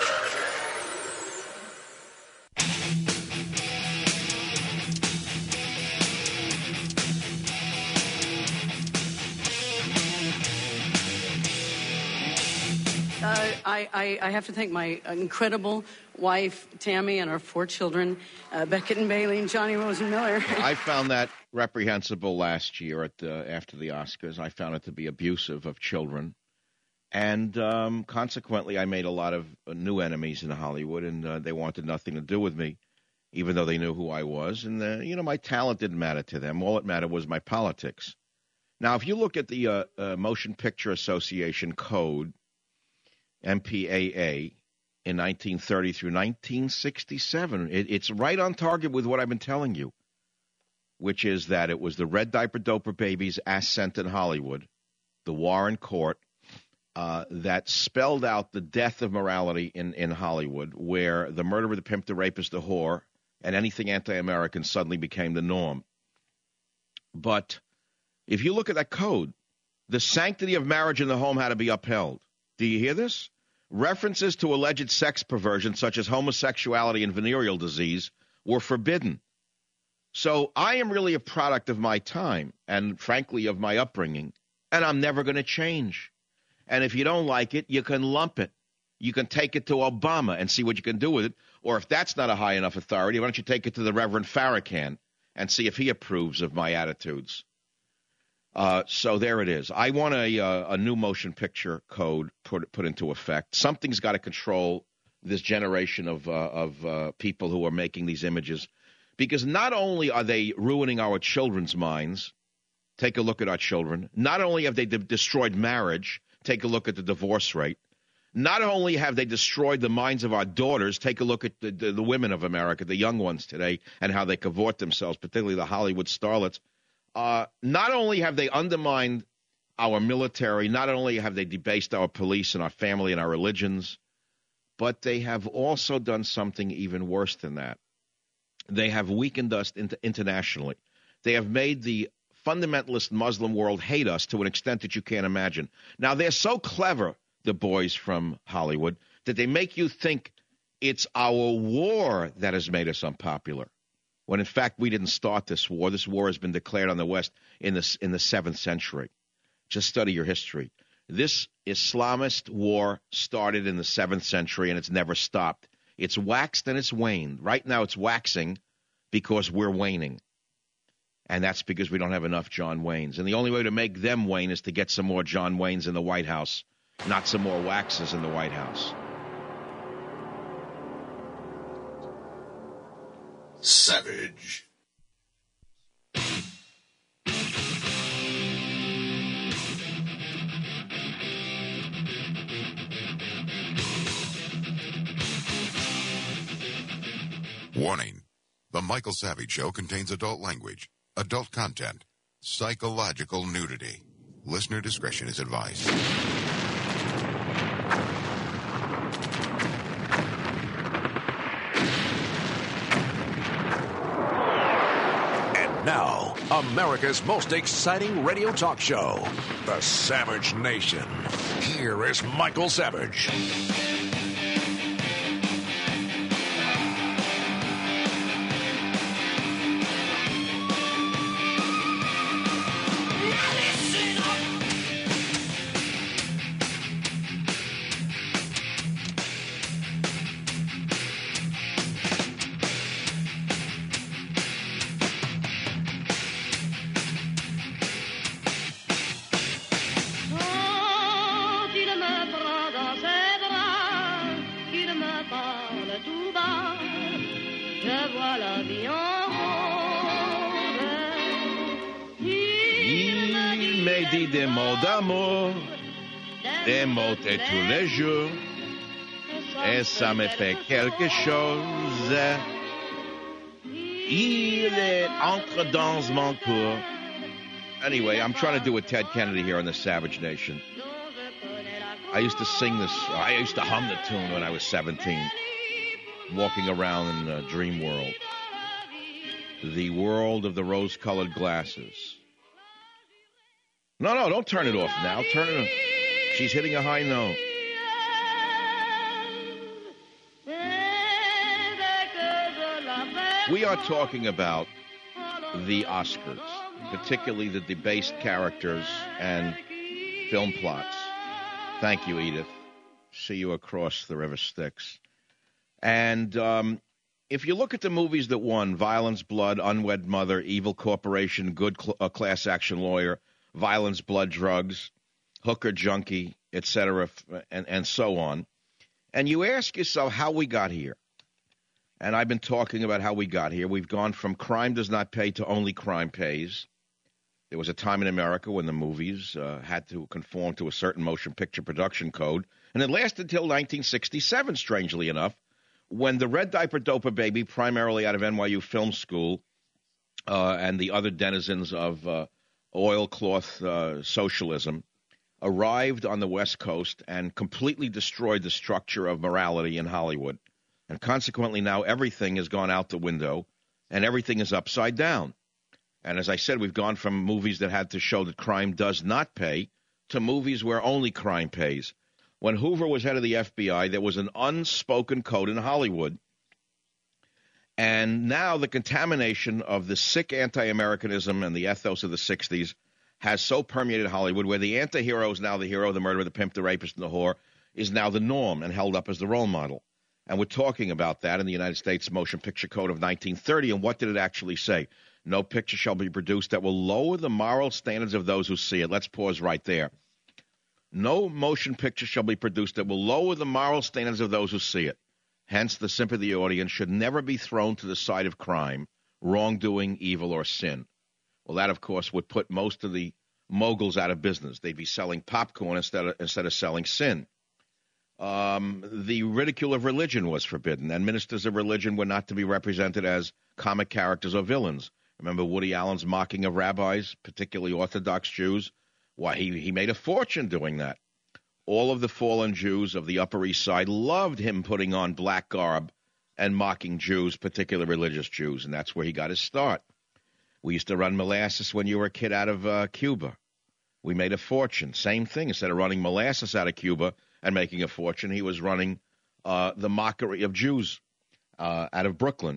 [SPEAKER 8] Uh, I, I, I have to thank my incredible wife, Tammy, and our four children, uh, Beckett and Bailey and Johnny Rosen-Miller.
[SPEAKER 4] I found that reprehensible last year at the, after the Oscars. I found it to be abusive of children. And um, consequently, I made a lot of uh, new enemies in Hollywood, and uh, they wanted nothing to do with me, even though they knew who I was. And, uh, you know, my talent didn't matter to them. All that mattered was my politics. Now, if you look at the uh, uh, Motion Picture Association Code, M P A A, in nineteen thirty through nineteen sixty-seven. It, it's right on target with what I've been telling you, which is that it was the red diaper doper babies ascent in Hollywood, the Warren Court, uh, that spelled out the death of morality in, in Hollywood, where the murderer, the pimp, the rapist, the whore, and anything anti-American suddenly became the norm. But if you look at that code, the sanctity of marriage in the home had to be upheld. Do you hear this? References to alleged sex perversion, such as homosexuality and venereal disease, were forbidden. So I am really a product of my time and, frankly, of my upbringing, and I'm never going to change. And if you don't like it, you can lump it. You can take it to Obama and see what you can do with it. Or if that's not a high enough authority, why don't you take it to the Reverend Farrakhan and see if he approves of my attitudes. Uh, so there it is. I want a, uh, a new motion picture code put put into effect. Something's got to control this generation of uh, of uh, people who are making these images, because not only are they ruining our children's minds, take a look at our children. Not only have they de- destroyed marriage, take a look at the divorce rate. Not only have they destroyed the minds of our daughters, take a look at the, the, the women of America, the young ones today, and how they cavort themselves, particularly the Hollywood starlets. Uh, not only have they undermined our military, not only have they debased our police and our family and our religions, but they have also done something even worse than that. They have weakened us inter- internationally. They have made the fundamentalist Muslim world hate us to an extent that you can't imagine. Now, they're so clever, the boys from Hollywood, that they make you think it's our war that has made us unpopular, when in fact we didn't start this war. This war has been declared on the West in the, in the seventh century. Just study your history. This Islamist war started in the seventh century, and it's never stopped. It's waxed and it's waned. Right now it's waxing because we're waning. And that's because we don't have enough John Waynes. And the only way to make them wane is to get some more John Waynes in the White House, not some more waxes in the White House.
[SPEAKER 2] Savage.
[SPEAKER 1] Warning. The Michael Savage Show contains adult language, adult content, psychological nudity. Listener discretion is advised.
[SPEAKER 2] And now, America's most exciting radio talk show, The Savage Nation. Here is Michael Savage.
[SPEAKER 4] Des mots d'amour, des mots de tous les jours, et ça me fait quelque chose. Il est entre dans mon cours. Anyway, I'm trying to do a Ted Kennedy here on the Savage Nation. I used to sing this, I used to hum the tune when I was seventeen, walking around in the dream world. The world of the rose-colored glasses. No, no, don't turn it off now. Turn it off. She's hitting a high note. We are talking about the Oscars, particularly the debased characters and film plots. Thank you, Edith. See you across the river Styx. And um, if you look at the movies that won, Violence, Blood, Unwed Mother, Evil Corporation, Good cl- uh, Class Action Lawyer, Violence, Blood, Drugs, Hooker, Junkie, et cetera, and, and so on. And you ask yourself how we got here. And I've been talking about how we got here. We've gone from crime does not pay to only crime pays. There was a time in America when the movies uh, had to conform to a certain motion picture production code, and it lasted until nineteen sixty-seven, strangely enough, when the Red Diaper Doper Baby, primarily out of N Y U Film School, uh, and the other denizens of uh, oilcloth uh, socialism, arrived on the West Coast and completely destroyed the structure of morality in Hollywood. And consequently, now everything has gone out the window, and everything is upside down. And as I said, we've gone from movies that had to show that crime does not pay to movies where only crime pays. When Hoover was head of the F B I, there was an unspoken code in Hollywood. And now the contamination of the sick anti-Americanism and the ethos of the sixties has so permeated Hollywood, where the anti-hero is now the hero, the murderer, the pimp, the rapist, and the whore is now the norm and held up as the role model. And we're talking about that in the United States Motion Picture Code of nineteen thirty. And what did it actually say? No picture shall be produced that will lower the moral standards of those who see it. Let's pause right there. No motion picture shall be produced that will lower the moral standards of those who see it. Hence, the sympathy audience should never be thrown to the side of crime, wrongdoing, evil, or sin. Well, that, of course, would put most of the moguls out of business. They'd be selling popcorn instead of, instead of selling sin. Um, the ridicule of religion was forbidden, and ministers of religion were not to be represented as comic characters or villains. Remember Woody Allen's mocking of rabbis, particularly Orthodox Jews? Why, he, he made a fortune doing that. All of the fallen Jews of the Upper East Side loved him putting on black garb and mocking Jews, particularly religious Jews, and that's where he got his start. We used to run molasses when you were a kid out of uh, Cuba. We made a fortune. Same thing. Instead of running molasses out of Cuba and making a fortune, he was running uh, the mockery of Jews uh, out of Brooklyn.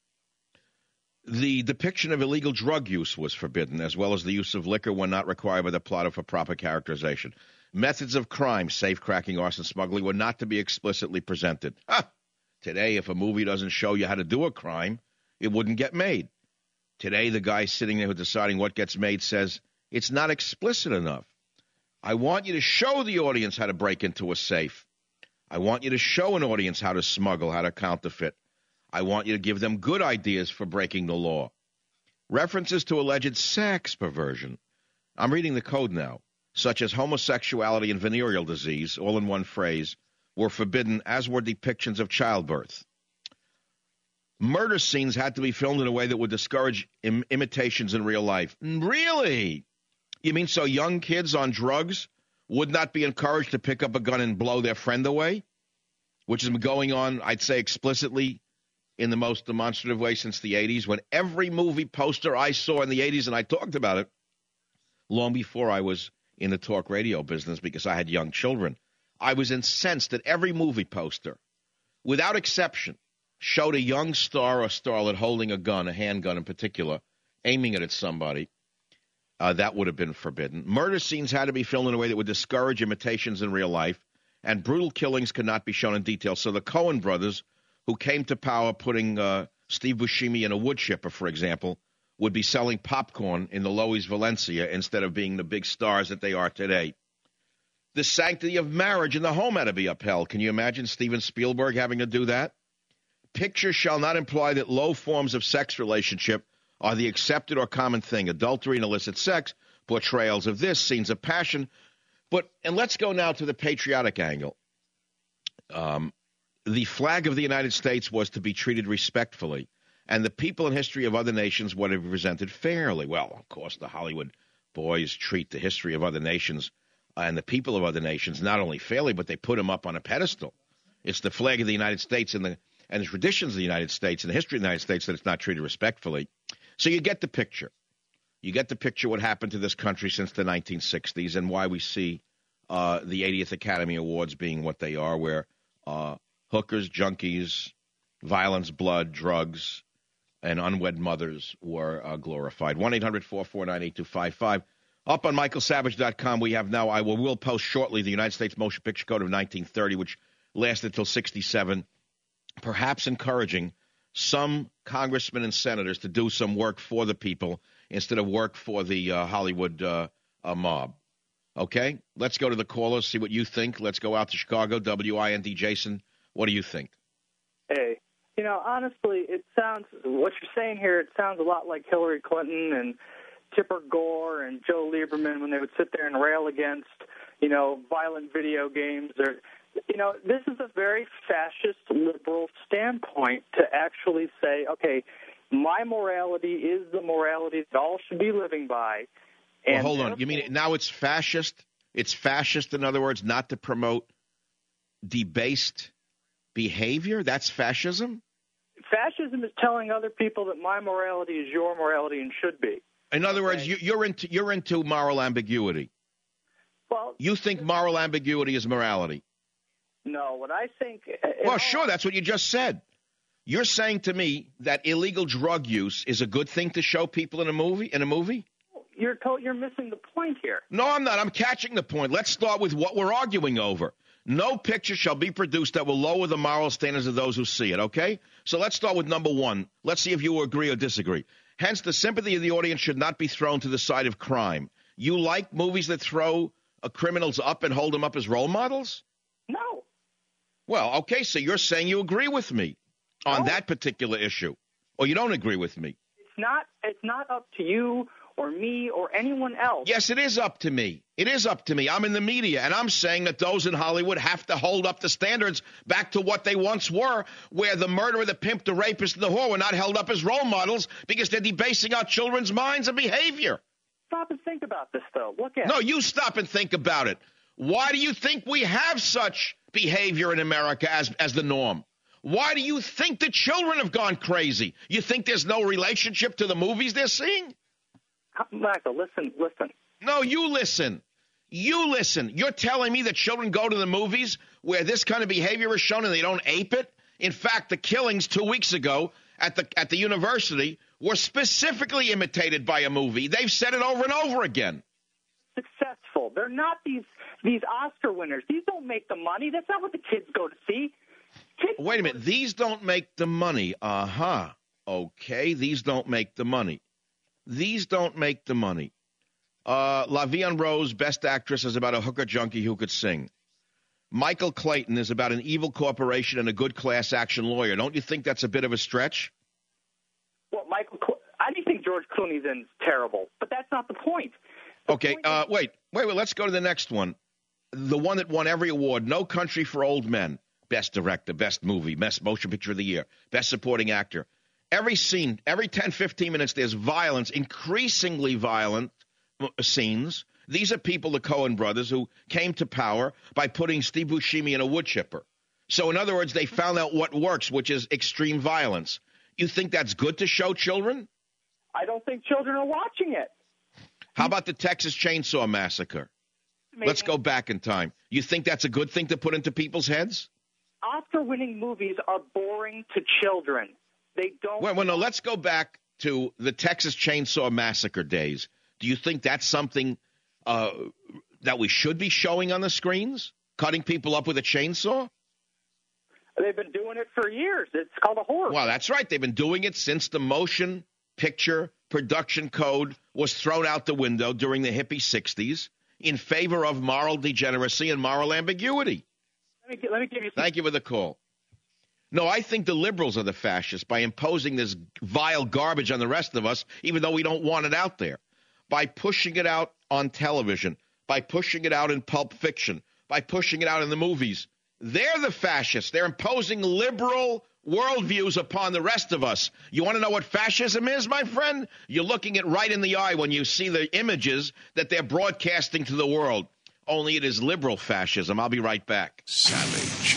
[SPEAKER 4] The depiction of illegal drug use was forbidden, as well as the use of liquor when not required by the plotter for proper characterization. Methods of crime, safe-cracking, arson, smuggling, were not to be explicitly presented. Ah, today, if a movie doesn't show you how to do a crime, it wouldn't get made. Today, the guy sitting there deciding what gets made says, it's not explicit enough. I want you to show the audience how to break into a safe. I want you to show an audience how to smuggle, how to counterfeit. I want you to give them good ideas for breaking the law. References to alleged sex perversion. I'm reading the code now, such as homosexuality and venereal disease, all in one phrase, were forbidden, as were depictions of childbirth. Murder scenes had to be filmed in a way that would discourage im- imitations in real life. Really? You mean so young kids on drugs would not be encouraged to pick up a gun and blow their friend away? Which has been going on, I'd say, explicitly in the most demonstrative way since the eighties, when every movie poster I saw in the eighties, and I talked about it long before I was in the talk radio business because I had young children, I was incensed that every movie poster, without exception, showed a young star or starlet holding a gun, a handgun in particular, aiming it at somebody. Uh, that would have been forbidden. Murder scenes had to be filmed in a way that would discourage imitations in real life, and brutal killings could not be shown in detail. So the Coen brothers, who came to power putting uh, Steve Buscemi in a wood chipper, for example, would be selling popcorn in the Loews Valencia instead of being the big stars that they are today. The sanctity of marriage in the home had to be upheld. Can you imagine Steven Spielberg having to do that? Pictures shall not imply that low forms of sex relationship are the accepted or common thing. Adultery and illicit sex, portrayals of this, scenes of passion. But, and let's go now to the patriotic angle. Um, the flag of the United States was to be treated respectfully, and the people and history of other nations were to be presented fairly. Well, of course, the Hollywood boys treat the history of other nations and the people of other nations not only fairly, but they put them up on a pedestal. It's the flag of the United States and the and the traditions of the United States and the history of the United States that it's not treated respectfully. So you get the picture. You get the picture what happened to this country since the nineteen sixties and why we see uh, the eightieth Academy Awards being what they are, where uh, hookers, junkies, violence, blood, drugs, and unwed mothers were uh, glorified. one eight hundred four four nine eight two five five. Up on michael savage dot com, we have now, I will, will post shortly, the United States Motion Picture Code of nineteen thirty, which lasted until sixty-seven, perhaps encouraging some congressmen and senators to do some work for the people instead of work for the uh, Hollywood uh, uh, mob. Okay? Let's go to the callers, see what you think. Let's go out to Chicago. W I N D Jason, what do you think?
[SPEAKER 9] Hey, you know, honestly, it sounds, what you're saying here, it sounds a lot like Hillary Clinton and Tipper Gore and Joe Lieberman when they would sit there and rail against, you know, violent video games. Or, you know, this is a very fascist liberal standpoint to actually say, okay, my morality is the morality that all should be living by. And
[SPEAKER 4] well, hold on. You mean now it's fascist? It's fascist, in other words, not to promote debased behavior? That's fascism?
[SPEAKER 9] Fascism is telling other people that my morality is your morality and should be.
[SPEAKER 4] In other words, you, you're into you're into moral ambiguity.
[SPEAKER 9] Well,
[SPEAKER 4] you think moral ambiguity is morality?
[SPEAKER 9] No, what I think.
[SPEAKER 4] Well, sure, that's what you just said. You're saying to me that illegal drug use is a good thing to show people in a movie? In a movie?
[SPEAKER 9] You're to- you're missing the point here.
[SPEAKER 4] No, I'm not. I'm catching the point. Let's start with what we're arguing over. No picture shall be produced that will lower the moral standards of those who see it, okay? So let's start with number one. Let's see if you agree or disagree. Hence, the sympathy of the audience should not be thrown to the side of crime. You like movies that throw uh, criminals up and hold them up as role models?
[SPEAKER 9] No.
[SPEAKER 4] Well, okay, so you're saying you agree with me on
[SPEAKER 9] no.
[SPEAKER 4] that particular issue, or you don't agree with me?
[SPEAKER 9] It's not. It's not up to you or me or anyone else.
[SPEAKER 4] Yes, it is up to me. It is up to me. I'm in the media, and I'm saying that those in Hollywood have to hold up the standards back to what they once were, where the murderer, the pimp, the rapist, and the whore were not held up as role models because they're debasing our children's minds and behavior.
[SPEAKER 9] Stop and think about this, though. Look at
[SPEAKER 4] No,
[SPEAKER 9] it.
[SPEAKER 4] you stop and think about it. Why do you think we have such behavior in America as, as the norm? Why do you think the children have gone crazy? You think there's no relationship to the movies they're seeing?
[SPEAKER 9] Michael, listen, listen.
[SPEAKER 4] No, you listen. You listen. You're telling me that children go to the movies where this kind of behavior is shown and they don't ape it? In fact, the killings two weeks ago at the at the university were specifically imitated by a movie. They've said it over and over again.
[SPEAKER 9] Successful. They're not these these Oscar winners. These don't make the money. That's not what the kids go to see. Kids
[SPEAKER 4] Wait a minute. These don't make the money. Uh-huh. Okay. These don't make the money. These don't make the money. Uh, La Vie en Rose, Best Actress, is about a hooker junkie who could sing. Michael Clayton is about an evil corporation and a good class action lawyer. Don't you think that's a bit of a stretch?
[SPEAKER 9] Well, Michael, I do think George Clooney's in terrible, but that's not the point. The
[SPEAKER 4] okay,
[SPEAKER 9] point
[SPEAKER 4] uh,
[SPEAKER 9] is-
[SPEAKER 4] wait, wait, wait. Let's go to the next one. The one that won every award, No Country for Old Men. Best Director, Best Movie, Best Motion Picture of the Year, Best Supporting Actor. Every scene, every ten, fifteen minutes, there's violence, increasingly violent scenes. These are people, the Coen brothers, who came to power by putting Steve Buscemi in a wood chipper. So, in other words, they found out what works, which is extreme violence. You think that's good to show children?
[SPEAKER 9] I don't think children are watching it.
[SPEAKER 4] How about the Texas Chainsaw Massacre?
[SPEAKER 9] Maybe.
[SPEAKER 4] Let's go back in time. You think that's a good thing to put into people's heads?
[SPEAKER 9] Oscar-winning movies are boring to children. They don't.
[SPEAKER 4] Well, well, no, let's go back to the Texas Chainsaw Massacre days. Do you think that's something uh, that we should be showing on the screens? Cutting people up with a chainsaw?
[SPEAKER 9] They've been doing it for years. It's called a horror.
[SPEAKER 4] Well, that's right. They've been doing it since the motion picture production code was thrown out the window during the hippie sixties in favor of moral degeneracy and moral ambiguity.
[SPEAKER 9] Let me, let me give you some-
[SPEAKER 4] Thank you for the call. No, I think the liberals are the fascists by imposing this vile garbage on the rest of us, even though we don't want it out there, by pushing it out on television, by pushing it out in Pulp Fiction, by pushing it out in the movies. They're the fascists. They're imposing liberal worldviews upon the rest of us. You want to know what fascism is, my friend? You're looking it right in the eye when you see the images that they're broadcasting to the world. Only it is liberal fascism. I'll be right back.
[SPEAKER 1] Savage.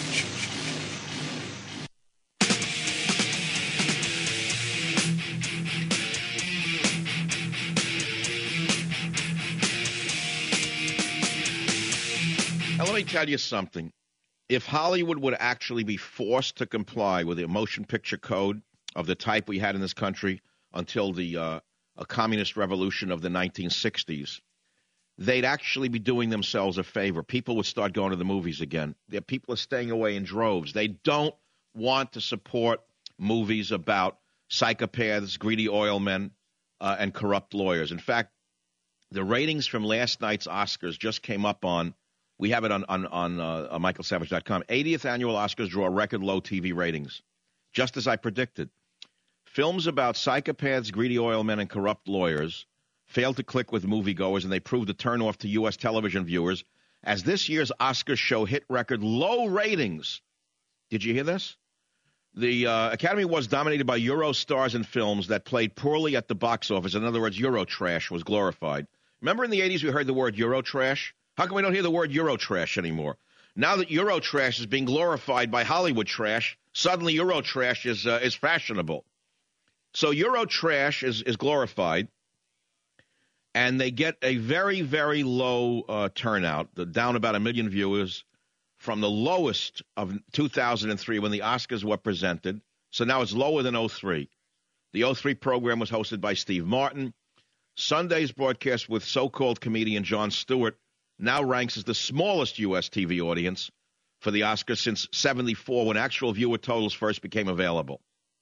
[SPEAKER 4] Now, let me tell you something. If Hollywood would actually be forced to comply with a motion picture code of the type we had in this country until the uh, a communist revolution of the nineteen sixties, they'd actually be doing themselves a favor. People would start going to the movies again. Their people are staying away in droves. They don't want to support movies about psychopaths, greedy oil men, uh, and corrupt lawyers. In fact, the ratings from last night's Oscars just came up on, we have it on, on, on uh, michael savage dot com. eightieth annual Oscars draw record low T V ratings, just as I predicted. Films about psychopaths, greedy oil men, and corrupt lawyers failed to click with moviegoers, and they proved a turnoff to U S television viewers as this year's Oscars show hit record low ratings. Did you hear this? The uh, Academy was dominated by Euro stars and films that played poorly at the box office. In other words, Euro trash was glorified. Remember in the eighties we heard the word Euro trash? How come we don't hear the word Euro trash anymore? Now that Euro trash is being glorified by Hollywood trash, suddenly Euro trash is uh, is fashionable. So Euro trash is, is glorified, and they get a very, very low uh, turnout, down about a million viewers from the lowest of two thousand three when the Oscars were presented. So now it's lower than oh three. The oh three program was hosted by Steve Martin. Sunday's broadcast with so-called comedian Jon Stewart now ranks as the smallest U S T V audience for the Oscars since seventy-four, when actual viewer totals first became available.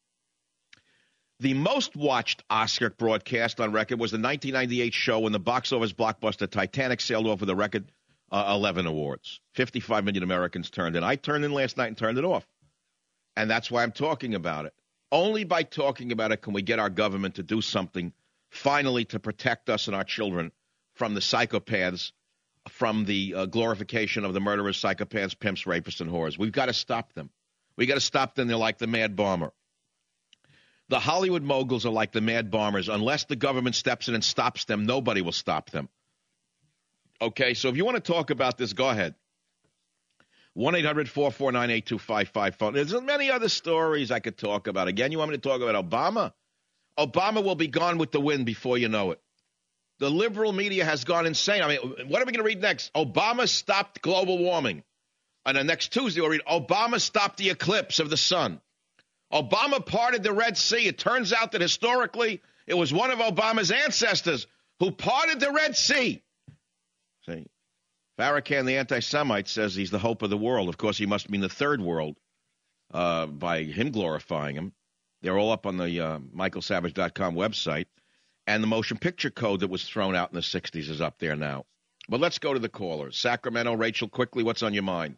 [SPEAKER 4] The most watched Oscar broadcast on record was the nineteen ninety-eight show when the box office blockbuster Titanic sailed off with a record uh, eleven awards. fifty-five million Americans turned in. I turned in last night and turned it off. And that's why I'm talking about it. Only by talking about it can we get our government to do something finally to protect us and our children from the psychopaths, from the uh, glorification of the murderers, psychopaths, pimps, rapists, and whores. We've got to stop them. We've got to stop them. They're like the mad bomber. The Hollywood moguls are like the mad bombers. Unless the government steps in and stops them, nobody will stop them. Okay, so if you want to talk about this, go ahead. one eight hundred four four nine eight two five five phone. There's many other stories I could talk about. Again, you want me to talk about Obama? Obama will be gone with the wind before you know it. The liberal media has gone insane. I mean, what are we going to read next? Obama stopped global warming. And then next Tuesday, we'll read Obama stopped the eclipse of the sun. Obama parted the Red Sea. It turns out that historically, it was one of Obama's ancestors who parted the Red Sea. See, Farrakhan, the anti-Semite, says he's the hope of the world. Of course, he must mean the third world uh, by him glorifying him. They're all up on the uh, Michael Savage dot com website. And the motion picture code that was thrown out in the sixties is up there now. But let's go to the callers. Sacramento, Rachel, quickly, what's on your mind?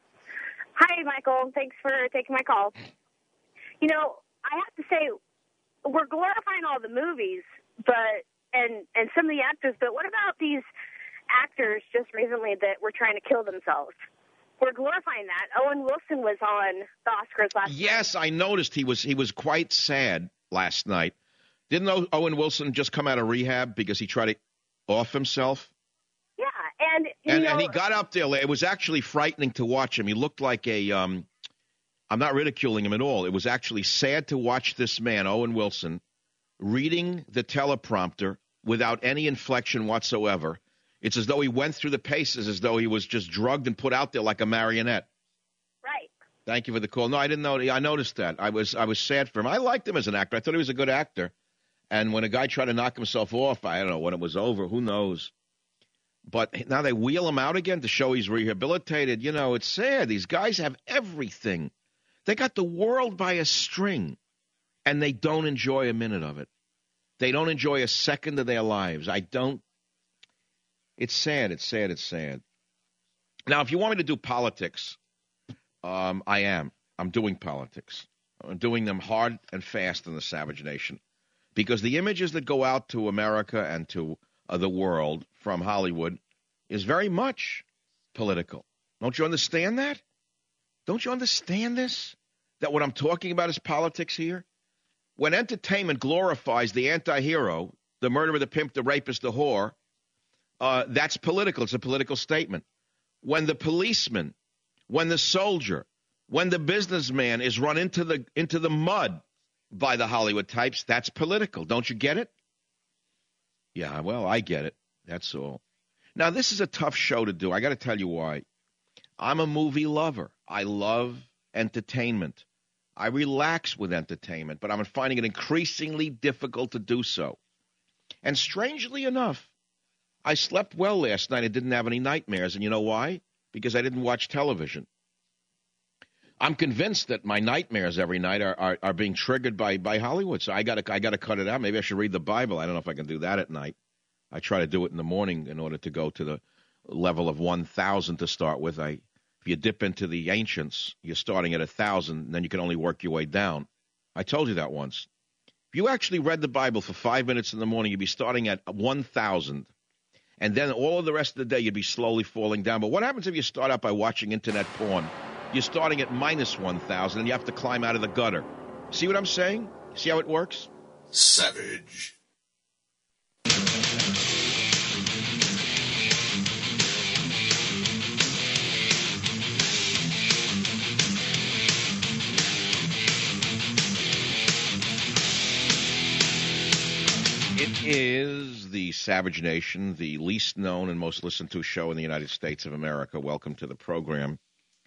[SPEAKER 10] Hi, Michael. Thanks for taking my call. You know, I have to say, we're glorifying all the movies, but and and some of the actors, but what about these actors just recently that were trying to kill themselves? We're glorifying that. Owen Wilson was on the Oscars last night.
[SPEAKER 4] Yes, I noticed he was he was quite sad last night. Didn't Owen Wilson just come out of rehab because he tried to off himself?
[SPEAKER 10] Yeah, and you
[SPEAKER 4] and,
[SPEAKER 10] know,
[SPEAKER 4] and he got up there. It was actually frightening to watch him. He looked like a um, – I'm not ridiculing him at all. It was actually sad to watch this man, Owen Wilson, reading the teleprompter without any inflection whatsoever. It's as though he went through the paces as though he was just drugged and put out there like a marionette.
[SPEAKER 10] Right.
[SPEAKER 4] Thank you for the call. No, I didn't know. I noticed that. I was I was sad for him. I liked him as an actor. I thought he was a good actor. And when a guy tried to knock himself off, I don't know, when it was over, who knows. But now they wheel him out again to show he's rehabilitated. You know, it's sad. These guys have everything. They got the world by a string, and they don't enjoy a minute of it. They don't enjoy a second of their lives. I don't. It's sad. It's sad. It's sad. Now, if you want me to do politics, um, I am. I'm doing politics. I'm doing them hard and fast in the Savage Nation. Because the images that go out to America and to uh, the world from Hollywood is very much political. Don't you understand that? Don't you understand this? That what I'm talking about is politics here? When entertainment glorifies the anti-hero, the murderer, the pimp, the rapist, the whore, uh, that's political. It's a political statement. When the policeman, when the soldier, when the businessman is run into the into the mud by the Hollywood types, that's political. Don't you get it? Yeah, well, I get it. That's all. Now, this is a tough show to do. I got to tell you why. I'm a movie lover. I love entertainment. I relax with entertainment, but I'm finding it increasingly difficult to do so. And strangely enough, I slept well last night and didn't have any nightmares. And you know why? Because I didn't watch television. I'm convinced that my nightmares every night are, are, are being triggered by, by Hollywood. So I got to I got to cut it out. Maybe I should read the Bible. I don't know if I can do that at night. I try to do it in the morning in order to go to the level of one thousand to start with. I if you dip into the ancients, you're starting at one thousand, and then you can only work your way down. I told you that once. If you actually read the Bible for five minutes in the morning, you'd be starting at one thousand. And then all of the rest of the day, you'd be slowly falling down. But what happens if you start out by watching internet porn? You're starting at minus one thousand, and you have to climb out of the gutter. See what I'm saying? See how it works?
[SPEAKER 1] Savage.
[SPEAKER 4] It is the Savage Nation, the least known and most listened to show in the United States of America. Welcome to the program.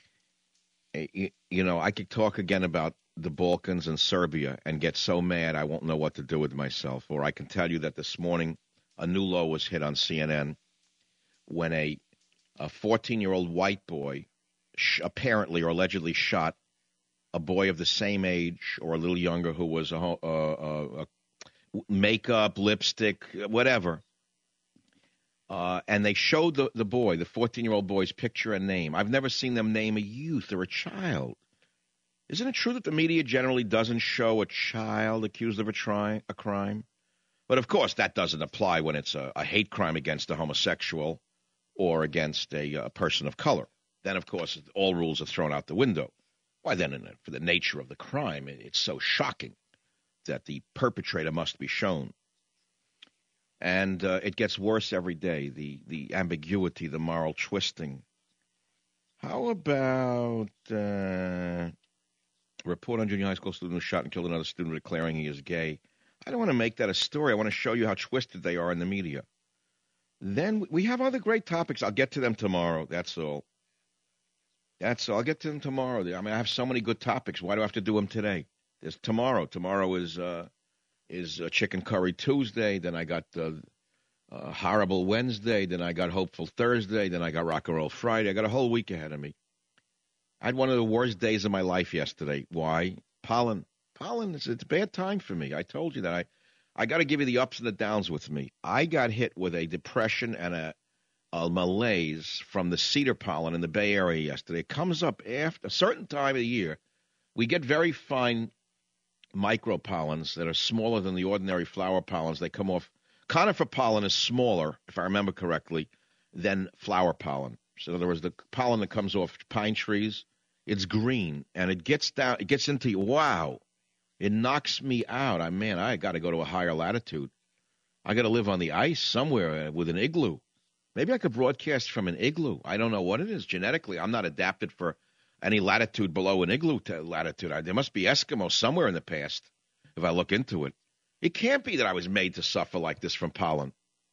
[SPEAKER 4] You know, I could talk again about the Balkans and Serbia and get so mad I won't know what to do with myself. Or I can tell you that this morning a new low was hit on C N N when a a fourteen-year-old white boy sh- apparently or allegedly shot a boy of the same age or a little younger who was a, a, a, a makeup, lipstick, whatever. Uh, and they showed the, the boy, the fourteen-year-old boy's picture and name. I've never seen them name a youth or a child. Isn't it true that the media generally doesn't show a child accused of a, tri- a crime? But, of course, that doesn't apply when it's a, a hate crime against a homosexual or against a, a person of color. Then, of course, all rules are thrown out the window. Why, then, in, for the nature of the crime, it, it's so shocking that the perpetrator must be shown. And uh, it gets worse every day, the, the ambiguity, the moral twisting. How about uh, report on junior high school student who shot and killed another student declaring he is gay? I don't want to make that a story. I want to show you how twisted they are in the media. Then we have other great topics. I'll get to them tomorrow. That's all. That's all. I'll get to them tomorrow. I mean, I have so many good topics. Why do I have to do them today? There's tomorrow. Tomorrow is uh, is uh, Chicken Curry Tuesday. Then I got uh, uh, Horrible Wednesday. Then I got Hopeful Thursday. Then I got Rock and Roll Friday. I got a whole week ahead of me. I had one of the worst days of my life yesterday. Why? Pollen. Pollen, it's, it's a bad time for me. I told you that. I, I got to give you the ups and the downs with me. I got hit with a depression and a, a malaise from the cedar pollen in the Bay Area yesterday. It comes up after a certain time of the year. We get very fine micropollens that are smaller than the ordinary flower pollens. They come off. Conifer pollen is smaller, if I remember correctly, than flower pollen. So in other words, the pollen that comes off pine trees, it's green, and it gets down. It gets into you. Wow, it knocks me out. I man, I got to go to a higher latitude. I got to live on the ice somewhere with an igloo. Maybe I could broadcast from an igloo. I don't know what it is genetically. I'm not adapted for any latitude below an igloo t- latitude. I, there must be Eskimos somewhere in the past, if I look into it. It can't be that I was made to suffer like this from pollen.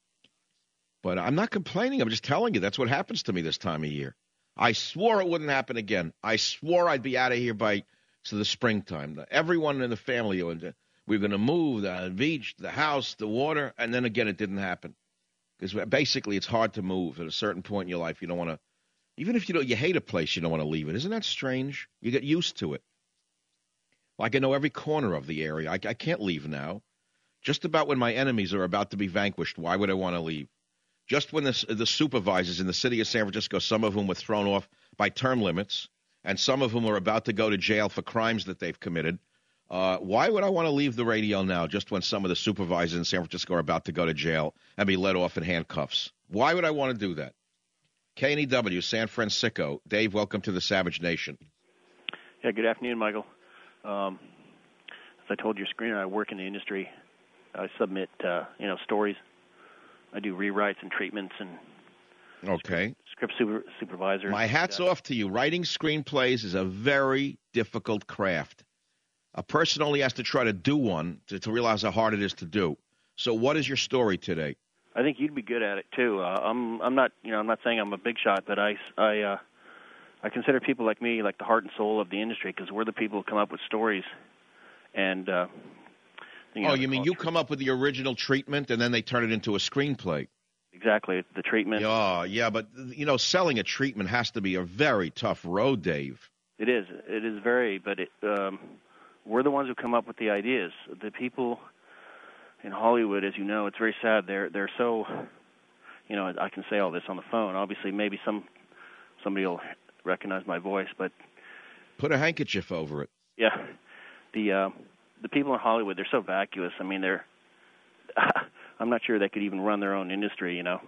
[SPEAKER 4] But I'm not complaining. I'm just telling you that's what happens to me this time of year. I swore it wouldn't happen again. I swore I'd be out of here by to the springtime. Everyone in the family, we were going to move, the beach, the house, the water, and then again it didn't happen. Because basically it's hard to move. At a certain point in your life, you don't want to. Even if you don't, you hate a place, you don't want to leave it. Isn't that strange? You get used to it. Like I know every corner of the area. I, I can't leave now. Just about when my enemies are about to be vanquished, why would I want to leave? Just when the, the supervisors in the city of San Francisco, some of whom were thrown off by term limits, and some of whom are about to go to jail for crimes that they've committed, uh, why would I want to leave the radio now just when some of the supervisors in San Francisco are about to go to jail and be let off in handcuffs? Why would I want to do that? K N E W, San Francisco. Dave, welcome to the Savage Nation.
[SPEAKER 11] Yeah, good afternoon, Michael. Um, as I told your screener, I work in the industry. I submit, uh, you know, stories. I do rewrites and treatments and
[SPEAKER 4] okay.
[SPEAKER 11] script, script super, supervisor.
[SPEAKER 4] My hat's off to you. Writing screenplays is a very difficult craft. A person only has to try to do one to, to realize how hard it is to do. So what is your story today?
[SPEAKER 11] I think you'd be good at it too. Uh, I'm I'm not you know I'm not saying I'm a big shot, but I I uh, I consider people like me like the heart and soul of the industry because we're the people who come up with stories. And uh, you know,
[SPEAKER 4] oh, you mean you come up with the original treatment and then they turn it into a screenplay?
[SPEAKER 11] Exactly, the treatment.
[SPEAKER 4] Oh, yeah, but you know, selling a treatment has to be a very tough road, Dave.
[SPEAKER 11] It is. It is very, but it, um, we're the ones who come up with the ideas. The people in Hollywood, as you know, it's very sad. They're they're so, you know, I can say all this on the phone. Obviously, maybe some somebody will recognize my voice, but
[SPEAKER 4] put a handkerchief over it.
[SPEAKER 11] Yeah, the uh, the people in Hollywood, they're so vacuous. I mean, they're I'm not sure they could even run their own industry, you know.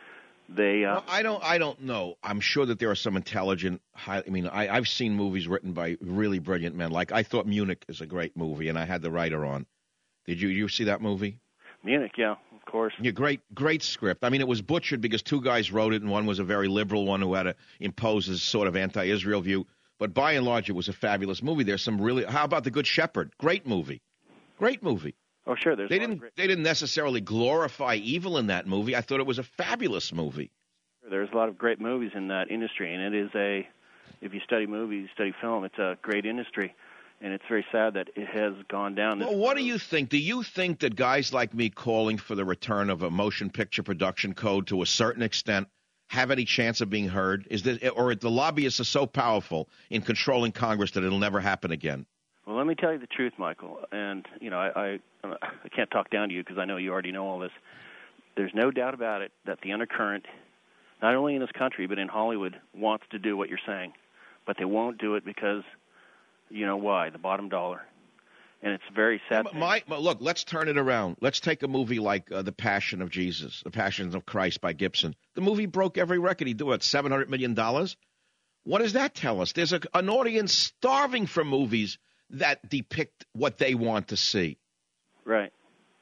[SPEAKER 11] They uh,
[SPEAKER 4] well, I don't I don't know. I'm sure that there are some intelligent high, I mean, I I've seen movies written by really brilliant men. Like I thought Munich is a great movie and I had the writer on. Did you you see that movie?
[SPEAKER 11] Munich, yeah, of course.
[SPEAKER 4] Yeah, great great script. I mean, it was butchered because two guys wrote it and one was a very liberal one who had to impose his sort of anti-Israel view. But by and large, it was a fabulous movie. There's some really. How about The Good Shepherd? Great movie, great movie.
[SPEAKER 11] Oh, sure. There's
[SPEAKER 4] they didn't. Great... They didn't necessarily glorify evil in that movie. I thought it was a fabulous movie.
[SPEAKER 11] There's a lot of great movies in that industry, and it is a. If you study movies, study film, it's a great industry, and it's very sad that it has gone down. This
[SPEAKER 4] well, what do you think? Do you think that guys like me calling for the return of a motion picture production code to a certain extent have any chance of being heard? Is that, or the lobbyists are so powerful in controlling Congress that it'll never happen again?
[SPEAKER 11] Well, let me tell you the truth, Michael, and you know I I, I can't talk down to you because I know you already know all this. There's no doubt about it that the undercurrent, not only in this country but in Hollywood, wants to do what you're saying, but they won't do it because, you know why? The bottom dollar, and it's very sad.
[SPEAKER 4] My, my, look, let's turn it around. Let's take a movie like uh, The Passion of Jesus, The Passion of Christ by Gibson. The movie broke every record. He did what, seven hundred million dollars? What does that tell us? There's a, an audience starving for movies that depict what they want to see.
[SPEAKER 11] Right.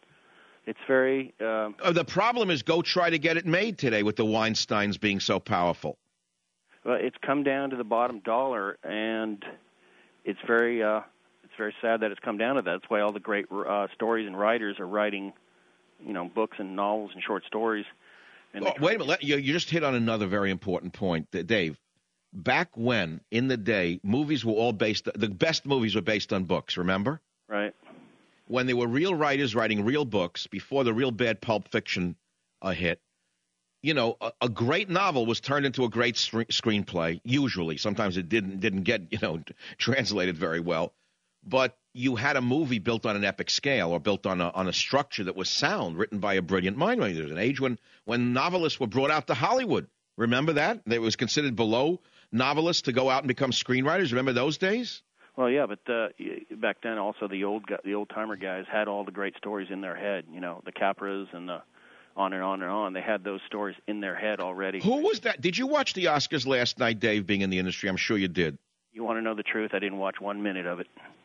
[SPEAKER 11] It's very... Um,
[SPEAKER 4] uh, the problem is go try to get it made today with the Weinsteins being so powerful.
[SPEAKER 11] Well, it's come down to the bottom dollar, and it's very uh, it's very sad that it's come down to that. That's why all the great uh, stories and writers are writing, you know, books and novels and short stories. And
[SPEAKER 4] oh, wait a minute. You, you just hit on another very important point, Dave. Back when, in the day, movies were all based, the best movies were based on books, remember?
[SPEAKER 11] Right.
[SPEAKER 4] When there were real writers writing real books, before the real bad Pulp Fiction uh, hit, you know, a, a great novel was turned into a great sc- screenplay, usually. Sometimes it didn't didn't get, you know, translated very well. But you had a movie built on an epic scale or built on a, on a structure that was sound, written by a brilliant mind. There was an age when, when novelists were brought out to Hollywood. Remember that? It was considered below novelists to go out and become screenwriters. Remember those days?
[SPEAKER 11] Well, yeah, but uh, back then also the old the old timer guys had all the great stories in their head. You know, the Capras and the on and on and on. They had those stories in their head already.
[SPEAKER 4] Who was that? Did you watch the Oscars last night, Dave? Being in the industry, I'm sure you did.
[SPEAKER 11] You want to know the truth? I didn't watch one minute of it.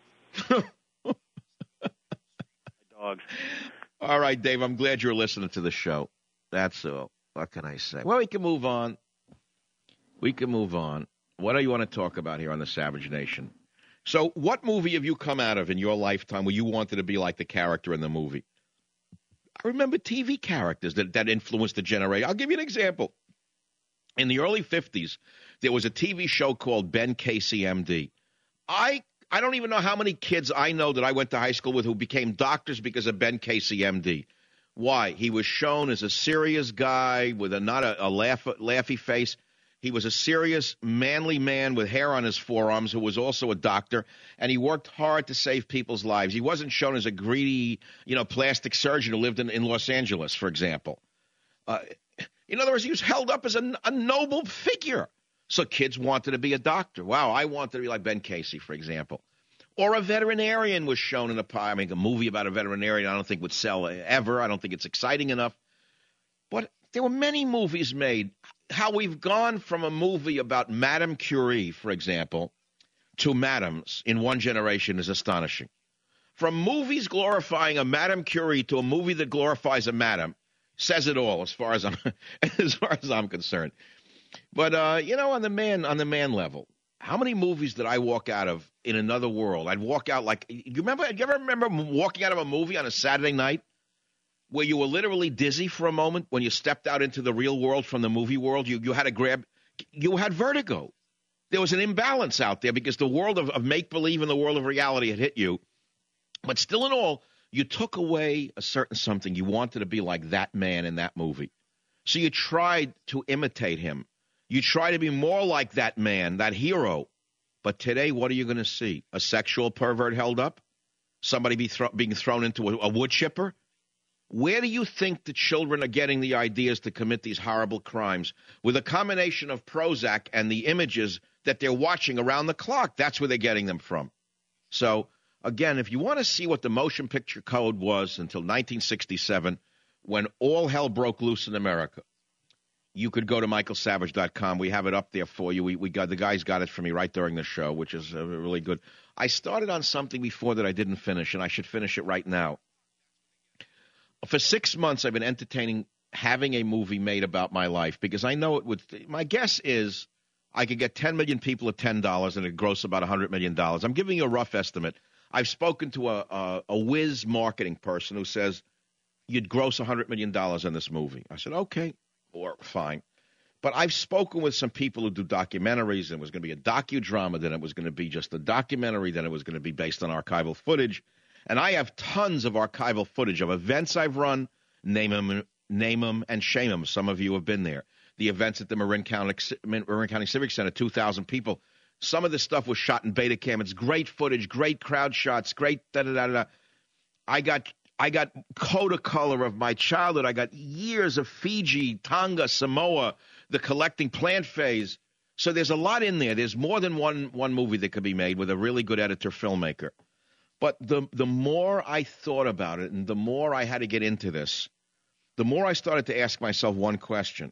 [SPEAKER 11] Dogs.
[SPEAKER 4] All right, Dave. I'm glad you're listening to the show. That's all. What can I say? Well, we can move on. We can move on. What do you want to talk about here on the Savage Nation? So what movie have you come out of in your lifetime where you wanted to be like the character in the movie? I remember T V characters that, that influenced the generation. I'll give you an example. In the early fifties, there was a T V show called Ben Casey, M D. I I don't even know how many kids I know that I went to high school with who became doctors because of Ben Casey, M D. Why? He was shown as a serious guy with a not a, a laugh, laughy face. He was a serious, manly man with hair on his forearms who was also a doctor, and he worked hard to save people's lives. He wasn't shown as a greedy, you know, plastic surgeon who lived in, in Los Angeles, for example. Uh, in other words, he was held up as a, a noble figure. So kids wanted to be a doctor. Wow, I wanted to be like Ben Casey, for example. Or a veterinarian was shown in a pie. I mean, a movie about a veterinarian I don't think would sell ever. I don't think it's exciting enough. But there were many movies made. How we've gone from a movie about Madame Curie, for example, to Madams in one generation is astonishing. From movies glorifying a Madame Curie to a movie that glorifies a Madame says it all as far as I'm as far as I'm concerned. But uh, you know, on the man on the man level, how many movies did I walk out of in another world? I'd walk out like you remember. You ever remember walking out of a movie on a Saturday night where you were literally dizzy for a moment when you stepped out into the real world from the movie world? You you had to grab, you had vertigo. There was an imbalance out there because the world of, of make-believe and the world of reality had hit you. But still in all, you took away a certain something. You wanted to be like that man in that movie. So you tried to imitate him. You try to be more like that man, that hero. But today, what are you going to see? A sexual pervert held up? Somebody be thro- being thrown into a, a wood chipper? Where do you think the children are getting the ideas to commit these horrible crimes? With a combination of Prozac and the images that they're watching around the clock. That's where they're getting them from. So Again, if you want to see what the motion picture code was until nineteen sixty-seven, when all hell broke loose in America, you could go to michael savage dot com. We have it up there for you. We, we got the guys got it for me right during the show, which is uh, really good. I started on something before that I didn't finish, and I should finish it right now. For six months, I've been entertaining having a movie made about my life because I know it would. My guess is I could get ten million people at ten dollars and it'd gross about one hundred million dollars. I'm giving you a rough estimate. I've spoken to a, a, a whiz marketing person who says you'd gross one hundred million dollars on this movie. I said, okay, or fine. But I've spoken with some people who do documentaries, and it was going to be a docudrama, then it was going to be just a documentary, then it was going to be based on archival footage. And I have tons of archival footage of events I've run, name them, name them, and shame them. Some of you have been there. The events at the Marin County, Marin County Civic Center, two thousand people. Some of this stuff was shot in Betacam. It's great footage, great crowd shots, great da-da-da-da. I got I got Kodacolor of my childhood. I got years of Fiji, Tonga, Samoa, the collecting plant phase. So there's a lot in there. There's more than one one movie that could be made with a really good editor filmmaker. But the the more I thought about it and the more I had to get into this, the more I started to ask myself one question.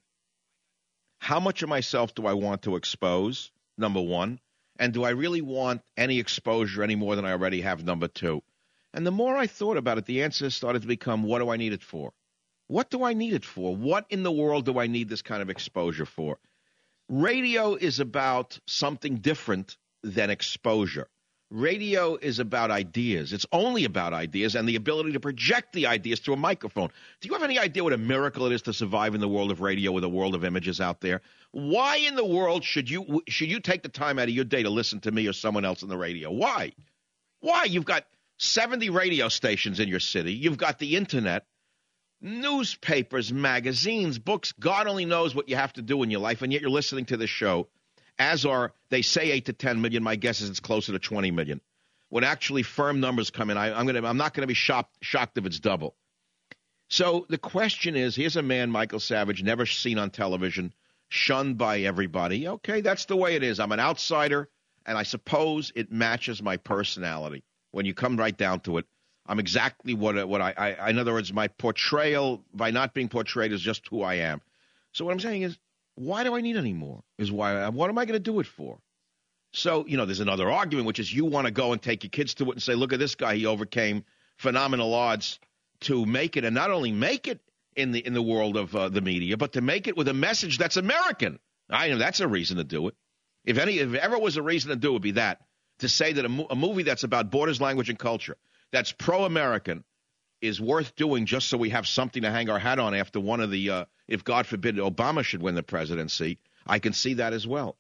[SPEAKER 4] How much of myself do I want to expose, number one? And do I really want any exposure any more than I already have, number two? And the more I thought about it, the answer started to become, what do I need it for? What do I need it for? What in the world do I need this kind of exposure for? Radio is about something different than exposure. Radio is about ideas. It's only about ideas and the ability to project the ideas through a microphone. Do you have any idea what a miracle it is to survive in the world of radio with a world of images out there? Why in the world should you should you take the time out of your day to listen to me or someone else on the radio? Why? Why? You've got seventy radio stations in your city. You've got the internet, newspapers, magazines, books. God only knows what you have to do in your life, and yet you're listening to this show. As are, they say eight to ten million. My guess is it's closer to twenty million. When actually firm numbers come in, I, I'm gonna, I'm not going to be shocked, shocked if it's double. So the question is, here's a man, Michael Savage, never seen on television, shunned by everybody. Okay, that's the way it is. I'm an outsider, and I suppose it matches my personality. When you come right down to it, I'm exactly what, what I, I, in other words, my portrayal, by not being portrayed, is just who I am. So what I'm saying is, why do I need any more? Is why. What am I going to do it for? So, you know, there's another argument, which is you want to go and take your kids to it and say, look at this guy. He overcame phenomenal odds to make it, and not only make it in the in the world of uh, the media, but to make it with a message that's American. I know that's a reason to do it. If any, if ever was a reason to do it, it would be that, to say that a, mo- a movie that's about borders, language, and culture, that's pro-American, is worth doing just so we have something to hang our hat on after one of the, uh, if God forbid Obama should win the presidency, I can see that as well.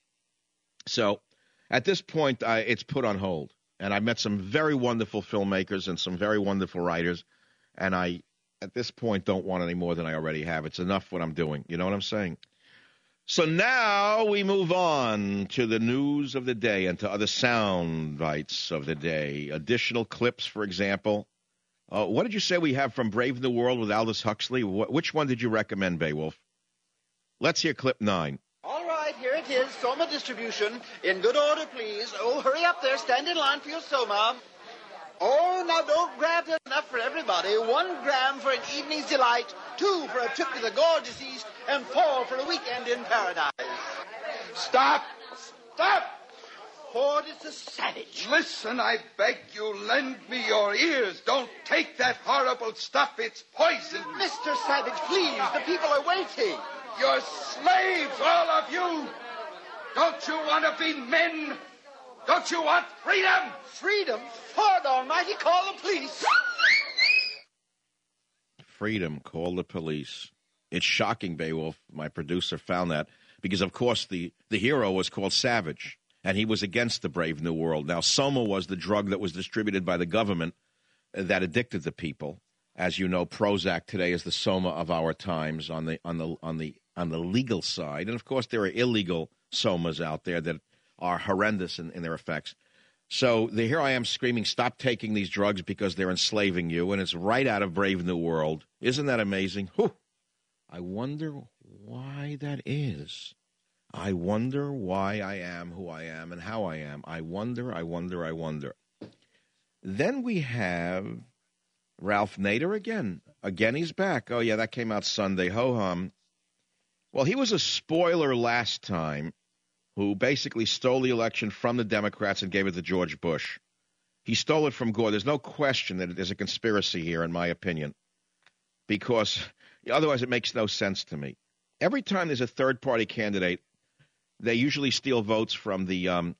[SPEAKER 4] So at this point, uh, it's put on hold. And I met some very wonderful filmmakers and some very wonderful writers. And I, at this point, don't want any more than I already have. It's enough what I'm doing. You know what I'm saying? So now we move on to the news of the day and to other sound bites of the day. Additional clips, for example. Uh, what did you say we have from Brave New World with Aldous Huxley? Wh- which one did you recommend, Beowulf? Let's hear clip nine.
[SPEAKER 12] All right, here it is, Soma distribution. In good order, please. Oh, hurry up there. Stand in line for your Soma. Oh, now don't grab enough for everybody. One gram for an evening's delight, two for a trip to the gorgeous East, and four for a weekend in paradise.
[SPEAKER 13] Stop! Stop!
[SPEAKER 12] Ford is a savage.
[SPEAKER 13] Listen, I beg you, lend me your ears. Don't take that horrible stuff. It's poison.
[SPEAKER 12] Mister Savage, please. The people are waiting.
[SPEAKER 13] You're slaves, all of you. Don't you want to be men? Don't you want freedom?
[SPEAKER 12] Freedom? Ford Almighty, call the police.
[SPEAKER 4] Freedom, call the police. It's shocking, Beowulf. My producer found that because, of course, the, the hero was called Savage. And he was against the Brave New World. Now, Soma was the drug that was distributed by the government that addicted the people. As you know, Prozac today is the Soma of our times on the on the on the on the legal side. And of course, there are illegal Somas out there that are horrendous in, in their effects. So the, here I am screaming, stop taking these drugs because they're enslaving you. And it's right out of Brave New World. Isn't that amazing? Whew. I wonder why that is. I wonder why I am who I am and how I am. I wonder, I wonder, I wonder. Then we have Ralph Nader again. Again, he's back. Oh, yeah, that came out Sunday. Ho-hum. Well, he was a spoiler last time who basically stole the election from the Democrats and gave it to George Bush. He stole it from Gore. There's no question that there's a conspiracy here, in my opinion, because otherwise it makes no sense to me. Every time there's a third-party candidate, they usually steal votes from the um,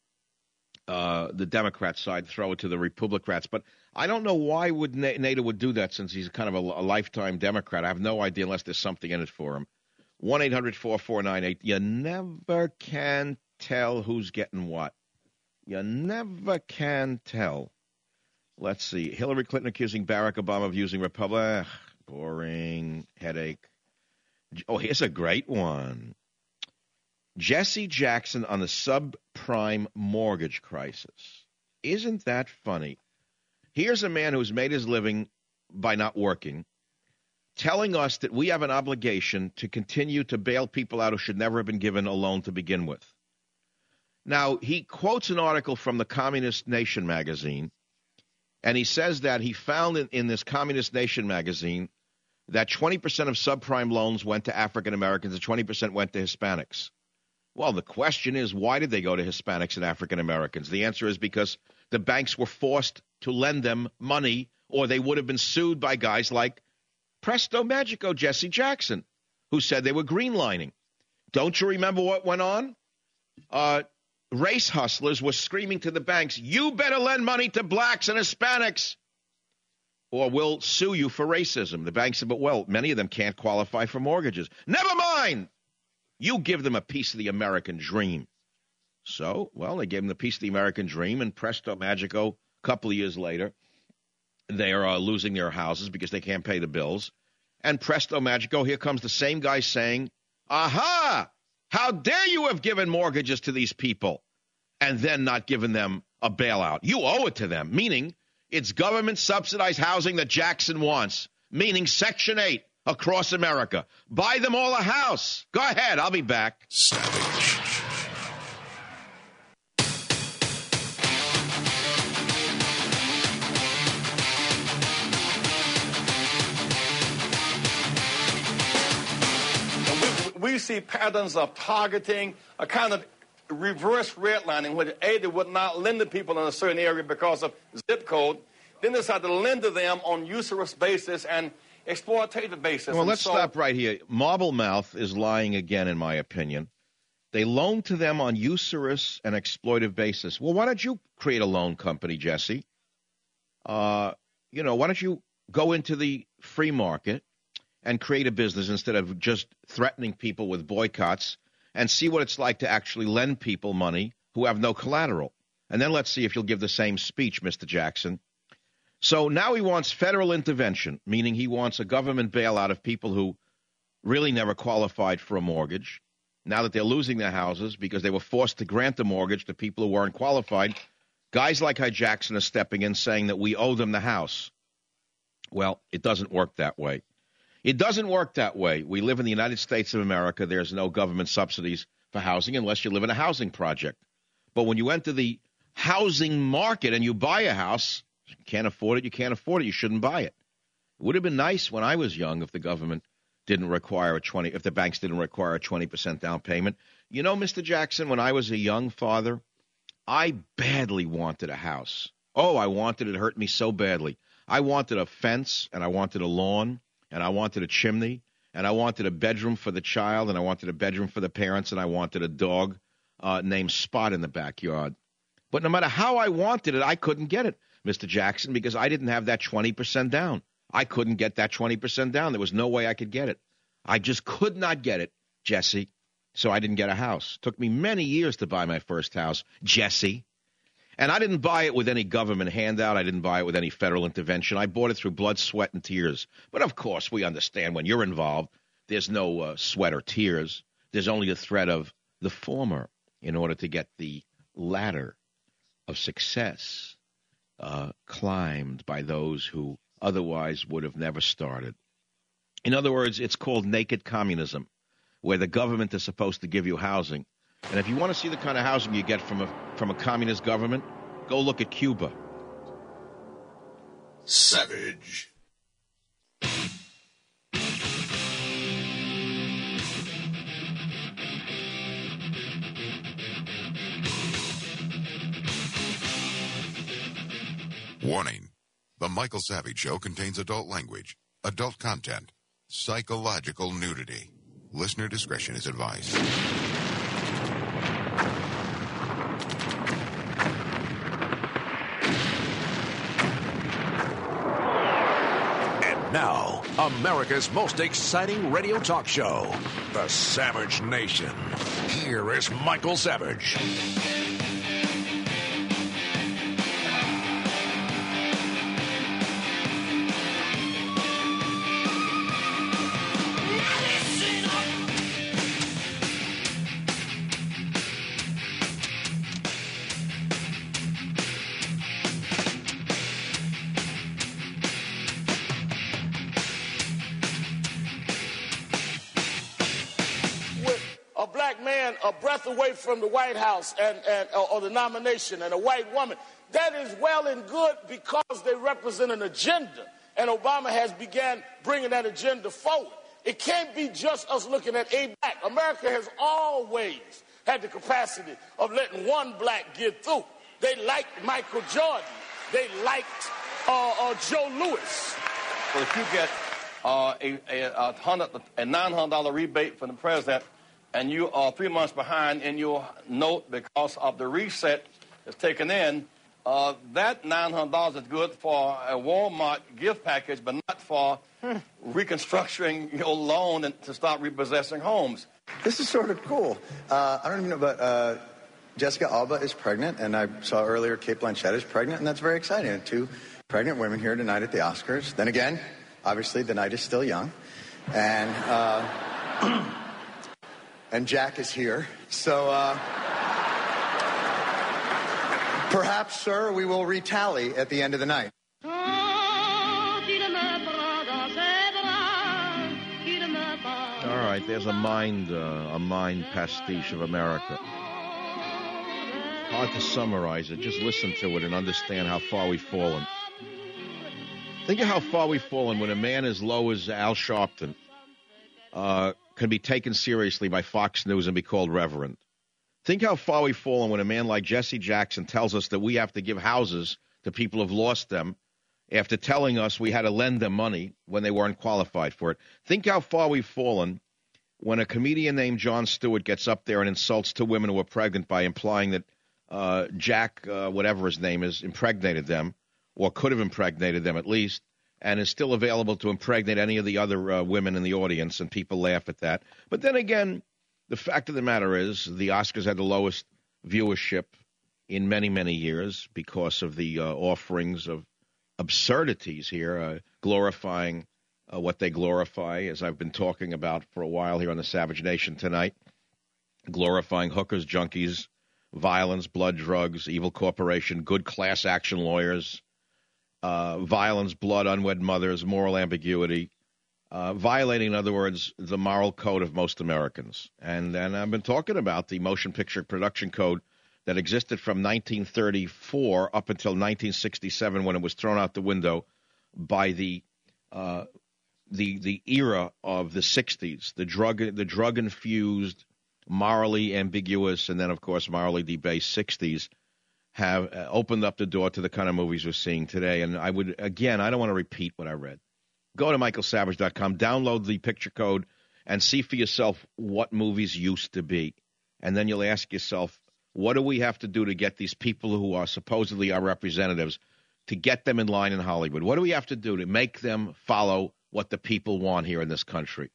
[SPEAKER 4] uh, the Democrat side, throw it to the Republicans. But I don't know why would Na- Nader would do that, since he's kind of a, a lifetime Democrat. I have no idea unless there's something in it for him. one eight hundred four four nine eight. You never can tell who's getting what. You never can tell. Let's see. Hillary Clinton accusing Barack Obama of using Republic. Boring. Headache. Oh, here's a great one. Jesse Jackson on the subprime mortgage crisis. Isn't that funny? Here's a man who's made his living by not working, telling us that we have an obligation to continue to bail people out who should never have been given a loan to begin with. Now, he quotes an article from the Communist Nation magazine, and he says that he found in, in this Communist Nation magazine that twenty percent of subprime loans went to African Americans and twenty percent went to Hispanics. Well, the question is, why did they go to Hispanics and African Americans? The answer is because the banks were forced to lend them money, or they would have been sued by guys like Presto Magico Jesse Jackson, who said they were greenlining. Don't you remember what went on? Uh, race hustlers were screaming to the banks, you better lend money to blacks and Hispanics, or we'll sue you for racism. The bank said, but, well, many of them can't qualify for mortgages. Never mind. You give them a piece of the American dream. So, well, they gave them the piece of the American dream, and presto magico, a couple of years later, they are uh, losing their houses because they can't pay the bills. And presto magico, here comes the same guy saying, aha, how dare you have given mortgages to these people and then not given them a bailout? You owe it to them, meaning it's government-subsidized housing that Jackson wants, meaning Section eight across America. Buy them all a house. Go ahead. I'll be back.
[SPEAKER 1] Savage.
[SPEAKER 14] We see patterns of targeting, a kind of reverse redlining, where A, they would not lend to people in a certain area because of zip code. Then they decide to lend to them on usurious basis and exploitative basis.
[SPEAKER 4] Well,
[SPEAKER 14] and
[SPEAKER 4] let's
[SPEAKER 14] so,
[SPEAKER 4] stop right here. Marblemouth is lying again, in my opinion. They loan to them on usurious and exploitive basis. Well, why don't you create a loan company, Jesse? Uh, you know, why don't you go into the free market and create a business instead of just threatening people with boycotts, and see what it's like to actually lend people money who have no collateral. And then let's see if you'll give the same speech, Mister Jackson. So now he wants federal intervention, meaning he wants a government bailout of people who really never qualified for a mortgage. Now that they're losing their houses because they were forced to grant the mortgage to people who weren't qualified, guys like Hy Jackson are stepping in saying that we owe them the house. Well, it doesn't work that way. It doesn't work that way. We live in the United States of America. There's no government subsidies for housing unless you live in a housing project. But when you enter the housing market and you buy a house, you can't afford it, you can't afford it, you shouldn't buy it. It would have been nice when I was young if the government didn't require a twenty, if the banks didn't require a twenty percent down payment. You know, Mister Jackson, when I was a young father, I badly wanted a house. Oh, I wanted it. It hurt me so badly. I wanted a fence, and I wanted a lawn, and I wanted a chimney, and I wanted a bedroom for the child, and I wanted a bedroom for the parents, and I wanted a dog uh, named Spot in the backyard. But no matter how I wanted it, I couldn't get it, Mister Jackson, because I didn't have that twenty percent down. I couldn't get that twenty percent down. There was no way I could get it. I just could not get it, Jesse, so I didn't get a house. It took me many years to buy my first house, Jesse. And I didn't buy it with any government handout. I didn't buy it with any federal intervention. I bought it through blood, sweat, and tears. But, of course, we understand when you're involved, there's no uh, sweat or tears. There's only the threat of the former in order to get the ladder of success uh, climbed by those who otherwise would have never started. In other words, it's called naked communism, where the government is supposed to give you housing. And if you want to see the kind of housing you get from a from a communist government, go look at Cuba.
[SPEAKER 2] Savage.
[SPEAKER 1] Warning. The Michael Savage Show contains adult language, adult content, psychological nudity. Listener discretion is advised.
[SPEAKER 2] And now, America's most exciting radio talk show, The Savage Nation. Here is Michael Savage.
[SPEAKER 15] A breath away from the White House and, and or, or the nomination, and a white woman. That is well and good because they represent an agenda, and Obama has began bringing that agenda forward. It can't be just us looking at a black. America has always had the capacity of letting one black get through. They liked Michael Jordan. They liked uh, uh, Joe Louis.
[SPEAKER 14] Well, if you get uh, a, a, a, hundred, a nine hundred dollar rebate from the president, and you are three months behind in your note because of the reset that's taken in, uh, that nine hundred dollars is good for a Walmart gift package, but not for hmm. reconstructing your loan and to start repossessing homes.
[SPEAKER 3] This is sort of cool. Uh, I don't even know, but uh, Jessica Alba is pregnant, and I saw earlier Kate Blanchett is pregnant, and that's very exciting. Two pregnant women here tonight at the Oscars. Then again, obviously the night is still young. And... Uh, And Jack is here. So, uh, perhaps, sir, we will retally at the end of the night.
[SPEAKER 4] All right, there's a mind, uh, a mind pastiche of America. Hard to summarize it. Just listen to it and understand how far we've fallen. Think of how far we've fallen when a man as low as Al Sharpton uh, can be taken seriously by Fox News and be called reverend. Think how far we've fallen when a man like Jesse Jackson tells us that we have to give houses to people who've lost them after telling us we had to lend them money when they weren't qualified for it. Think how far we've fallen when a comedian named Jon Stewart gets up there and insults two women who are pregnant by implying that uh, Jack, uh, whatever his name is, impregnated them, or could have impregnated them at least, and is still available to impregnate any of the other uh, women in the audience, and people laugh at that. But then again, the fact of the matter is the Oscars had the lowest viewership in many, many years because of the uh, offerings of absurdities here, uh, glorifying uh, what they glorify, as I've been talking about for a while here on the Savage Nation tonight, glorifying hookers, junkies, violence, blood, drugs, evil corporation, good class action lawyers, Uh, violence, blood, unwed mothers, moral ambiguity, uh, violating, in other words, the moral code of most Americans. And, and I've been talking about the motion picture production code that existed from nineteen thirty-four up until nineteen sixty-seven when it was thrown out the window by the uh, the the era of the sixties, the drug the drug infused, morally ambiguous, and then of course morally debased sixties. Have uh, opened up the door to the kind of movies we're seeing today. And I would, again, I don't want to repeat what I read. Go to michael savage dot com, download the picture code, and see for yourself what movies used to be. And then you'll ask yourself, what do we have to do to get these people who are supposedly our representatives, to get them in line in Hollywood? What do we have to do to make them follow what the people want here in this country?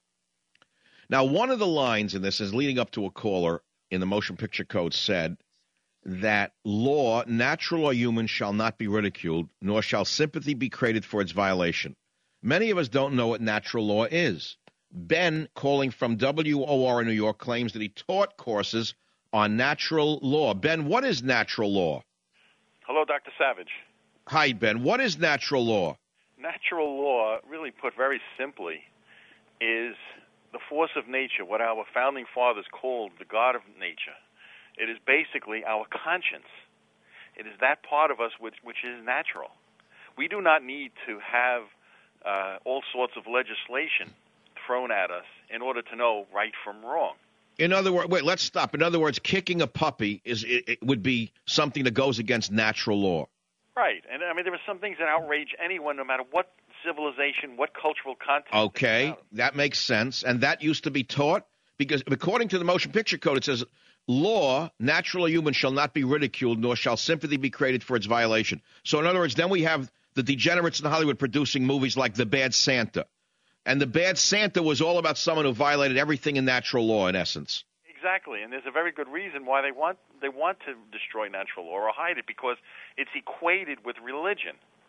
[SPEAKER 4] Now, one of the lines in this is leading up to a caller in the motion picture code said, that law, natural or human, shall not be ridiculed, nor shall sympathy be created for its violation. Many of us don't know what natural law is. Ben, calling from W O R in New York, claims that he taught courses on natural law. Ben, what is natural law?
[SPEAKER 16] Hello, Doctor Savage.
[SPEAKER 4] Hi, Ben. What is natural law?
[SPEAKER 16] Natural law, really put very simply, is the force of nature, what our founding fathers called the God of nature. It is basically our conscience. It is that part of us which, which is natural. We do not need to have uh, all sorts of legislation thrown at us in order to know right from wrong.
[SPEAKER 4] In other words, wait, let's stop. In other words, kicking a puppy is it, it would be something that goes against natural law.
[SPEAKER 16] Right. And, I mean, there are some things that outrage anyone, no matter what civilization, what cultural context.
[SPEAKER 4] Okay, that makes sense. And that used to be taught because according to the Motion Picture Code, it says, law, natural or human, shall not be ridiculed, nor shall sympathy be created for its violation. So, in other words, then we have the degenerates in Hollywood producing movies like The Bad Santa. And The Bad Santa was all about someone who violated everything in natural law, in essence.
[SPEAKER 16] Exactly, and there's a very good reason why they want they want to destroy natural law or hide it, because it's equated with religion.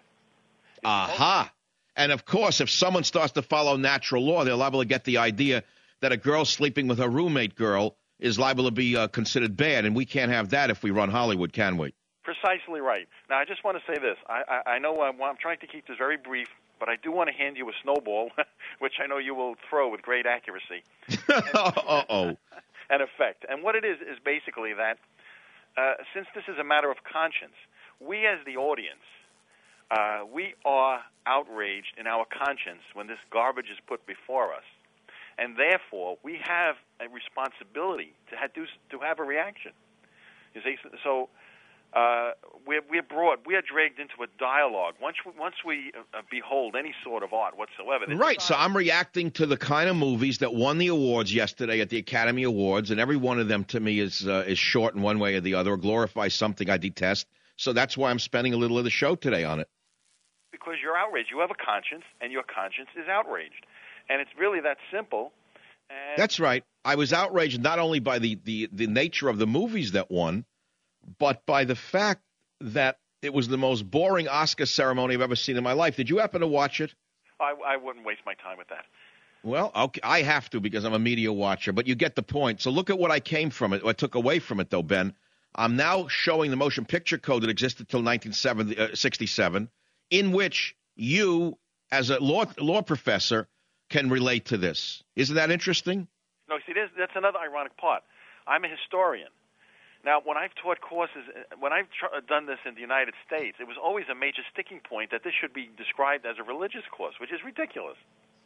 [SPEAKER 4] Aha. And, of course, if someone starts to follow natural law, they're liable to get the idea that a girl sleeping with her roommate girl is liable to be uh, considered bad, and we can't have that if we run Hollywood, can we?
[SPEAKER 16] Precisely right. Now, I just want to say this. I, I, I know I'm, I'm trying to keep this very brief, but I do want to hand you a snowball, which I know you will throw with great accuracy.
[SPEAKER 4] Uh-oh.
[SPEAKER 16] And effect. And what it is is basically that uh, since this is a matter of conscience, we as the audience, uh, we are outraged in our conscience when this garbage is put before us. And therefore, we have a responsibility to have, to have a reaction. You see, so uh, we're, we're brought, we are dragged into a dialogue. Once we, once we uh, behold any sort of art whatsoever.
[SPEAKER 4] Right, so I'm reacting to the kind of movies that won the awards yesterday at the Academy Awards, and every one of them to me is uh, is short in one way or the other, or glorifies something I detest. So that's why I'm spending a little of the show today on it.
[SPEAKER 16] Because you're outraged. You have a conscience, and your conscience is outraged. And it's really that simple. And
[SPEAKER 4] that's right. I was outraged not only by the, the, the nature of the movies that won, but by the fact that it was the most boring Oscar ceremony I've ever seen in my life. Did you happen to watch it?
[SPEAKER 16] I, I wouldn't waste my time with that.
[SPEAKER 4] Well, okay, I have to because I'm a media watcher, but you get the point. So look at what I came from it, what I took away from it, though, Ben. I'm now showing the Motion Picture Code that existed till nineteen sixty-seven, in which you, as a law law professor, can relate to this. Isn't that interesting?
[SPEAKER 16] No, see, that's another ironic part. I'm a historian. Now, when I've taught courses, when I've tr- done this in the United States, it was always a major sticking point that this should be described as a religious course, which is ridiculous.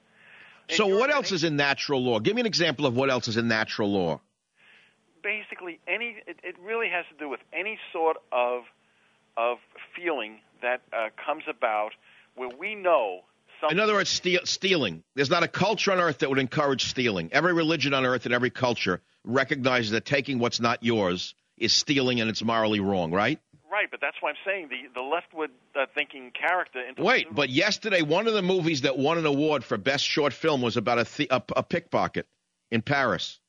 [SPEAKER 16] In
[SPEAKER 4] so what
[SPEAKER 16] Germany,
[SPEAKER 4] else is in natural law? Give me an example of what else is in natural law.
[SPEAKER 16] Basically, any it, it really has to do with any sort of of feeling that uh, comes about where we know something.
[SPEAKER 4] In other words, steal, stealing. There's not a culture on earth that would encourage stealing. Every religion on earth and every culture recognizes that taking what's not yours is stealing and it's morally wrong, right?
[SPEAKER 16] Right, but that's why I'm saying the, the leftward uh, thinking character.
[SPEAKER 4] Wait, but yesterday one of the movies that won an award for Best Short Film was about a, th- a, a pickpocket in Paris.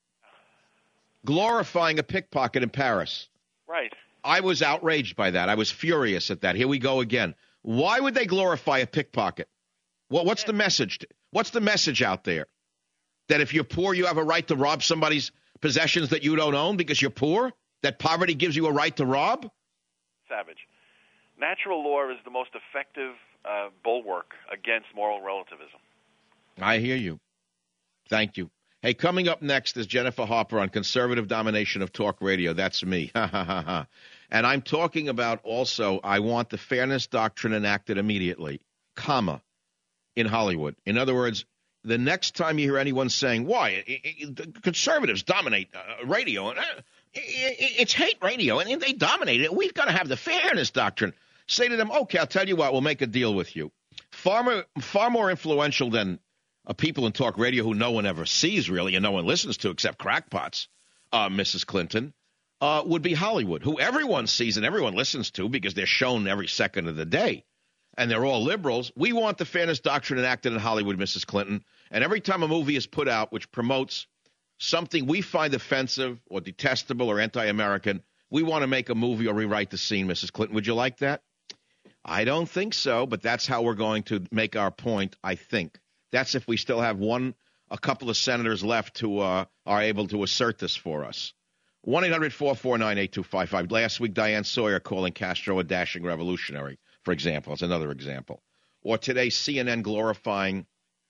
[SPEAKER 4] Glorifying a pickpocket in Paris.
[SPEAKER 16] Right.
[SPEAKER 4] I was outraged by that. I was furious at that. Here we go again. Why would they glorify a pickpocket? Well, what's the message? What's the message out there? That if you're poor, you have a right to rob somebody's possessions that you don't own because you're poor? That poverty gives you a right to rob?
[SPEAKER 16] Savage. Natural law is the most effective uh, bulwark against moral relativism.
[SPEAKER 4] I hear you. Thank you. Hey, coming up next is Jennifer Harper on Conservative Domination of Talk Radio. That's me. Ha, ha, ha, ha. And I'm talking about also, I want the fairness doctrine enacted immediately, comma, in Hollywood. In other words, the next time you hear anyone saying, why, it, it, conservatives dominate uh, radio, and uh, it, it's hate radio, and they dominate it, we've got to have the fairness doctrine. Say to them, okay, I'll tell you what, we'll make a deal with you. Far more, far more influential than uh, people in talk radio who no one ever sees, really, and no one listens to except crackpots, uh, Missus Clinton, uh, would be Hollywood, who everyone sees and everyone listens to because they're shown every second of the day. And they're all liberals. We want the fairness doctrine enacted in Hollywood, Missus Clinton. And every time a movie is put out which promotes something we find offensive or detestable or anti-American, we want to make a movie or rewrite the scene, Missus Clinton. Would you like that? I don't think so, but that's how we're going to make our point, I think. That's if we still have one, a couple of senators left who uh, are able to assert this for us. one eight hundred four four nine eight two five five. Last week, Diane Sawyer calling Castro a dashing revolutionary, for example. It's another example. Or today, C N N glorifying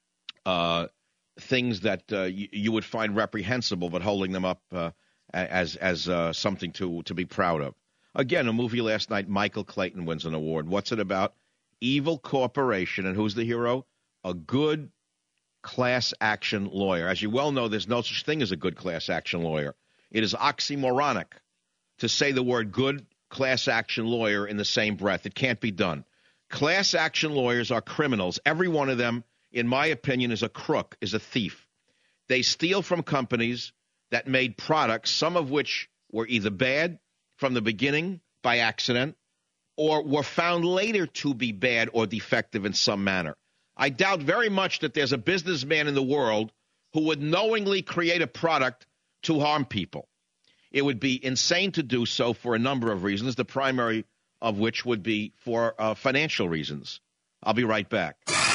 [SPEAKER 4] uh, things that uh, you, you would find reprehensible, but holding them up uh, as as uh, something to, to be proud of. Again, a movie last night, Michael Clayton wins an award. What's it about? evil corporation, and who's the hero? A good class action lawyer. As you well know, there's no such thing as a good class action lawyer. It is oxymoronic to say the word good class action lawyer in the same breath. It can't be done. Class action lawyers are criminals. Every one of them, in my opinion, is a crook, is a thief. They steal from companies that made products, some of which were either bad from the beginning by accident or were found later to be bad or defective in some manner. I doubt very much that there's a businessman in the world who would knowingly create a product to harm people. It would be insane to do so for a number of reasons, the primary of which would be for uh, financial reasons. I'll be right back.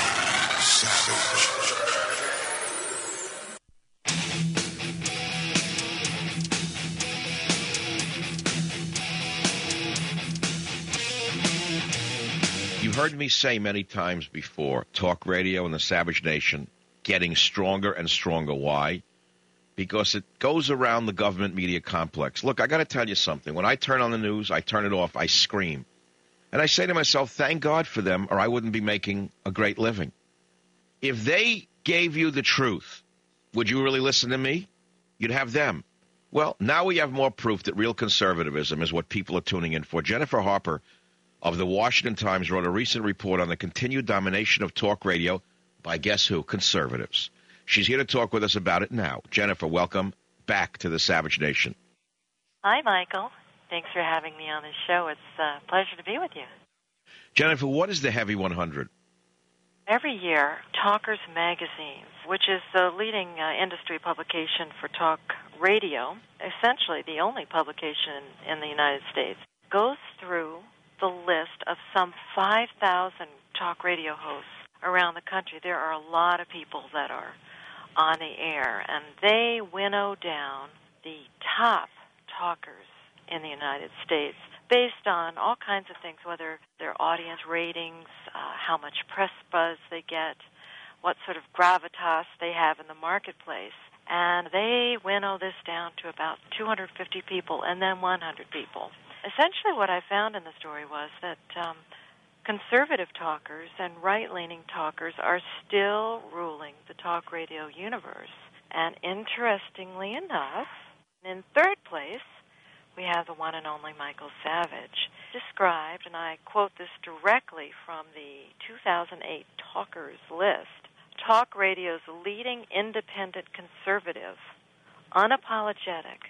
[SPEAKER 4] You've heard me say many times before, talk radio and the Savage Nation getting stronger and stronger. Why? Because it goes around the government media complex. Look, I got to tell you something. When I turn on the news, I turn it off, I scream. And I say to myself, thank God for them, or I wouldn't be making a great living. If they gave you the truth, would you really listen to me? You'd have them. Well, now we have more proof that real conservatism is what people are tuning in for. Jennifer Harper of the Washington Times wrote a recent report on the continued domination of talk radio by, guess who, conservatives. She's here to talk with us about it now. Jennifer, welcome back to the Savage Nation.
[SPEAKER 17] Hi, Michael. Thanks for having me on this show. It's a pleasure to be with you.
[SPEAKER 4] Jennifer, what is the Heavy one hundred?
[SPEAKER 17] Every year, Talkers Magazine, which is the leading uh, industry publication for talk radio, essentially the only publication in the United States, goes through the list of some five thousand talk radio hosts around the country. There are a lot of people that are on the air, and they winnow down the top talkers in the United States based on all kinds of things, whether their audience ratings, uh, how much press buzz they get, what sort of gravitas they have in the marketplace. And they winnow this down to about two hundred fifty people and then one hundred people. Essentially what I found in the story was that um, conservative talkers and right-leaning talkers are still ruling the talk radio universe. And interestingly enough, in third place, we have the one and only Michael Savage, described, and I quote this directly from the two thousand eight Talkers list, talk radio's leading independent conservative, unapologetic,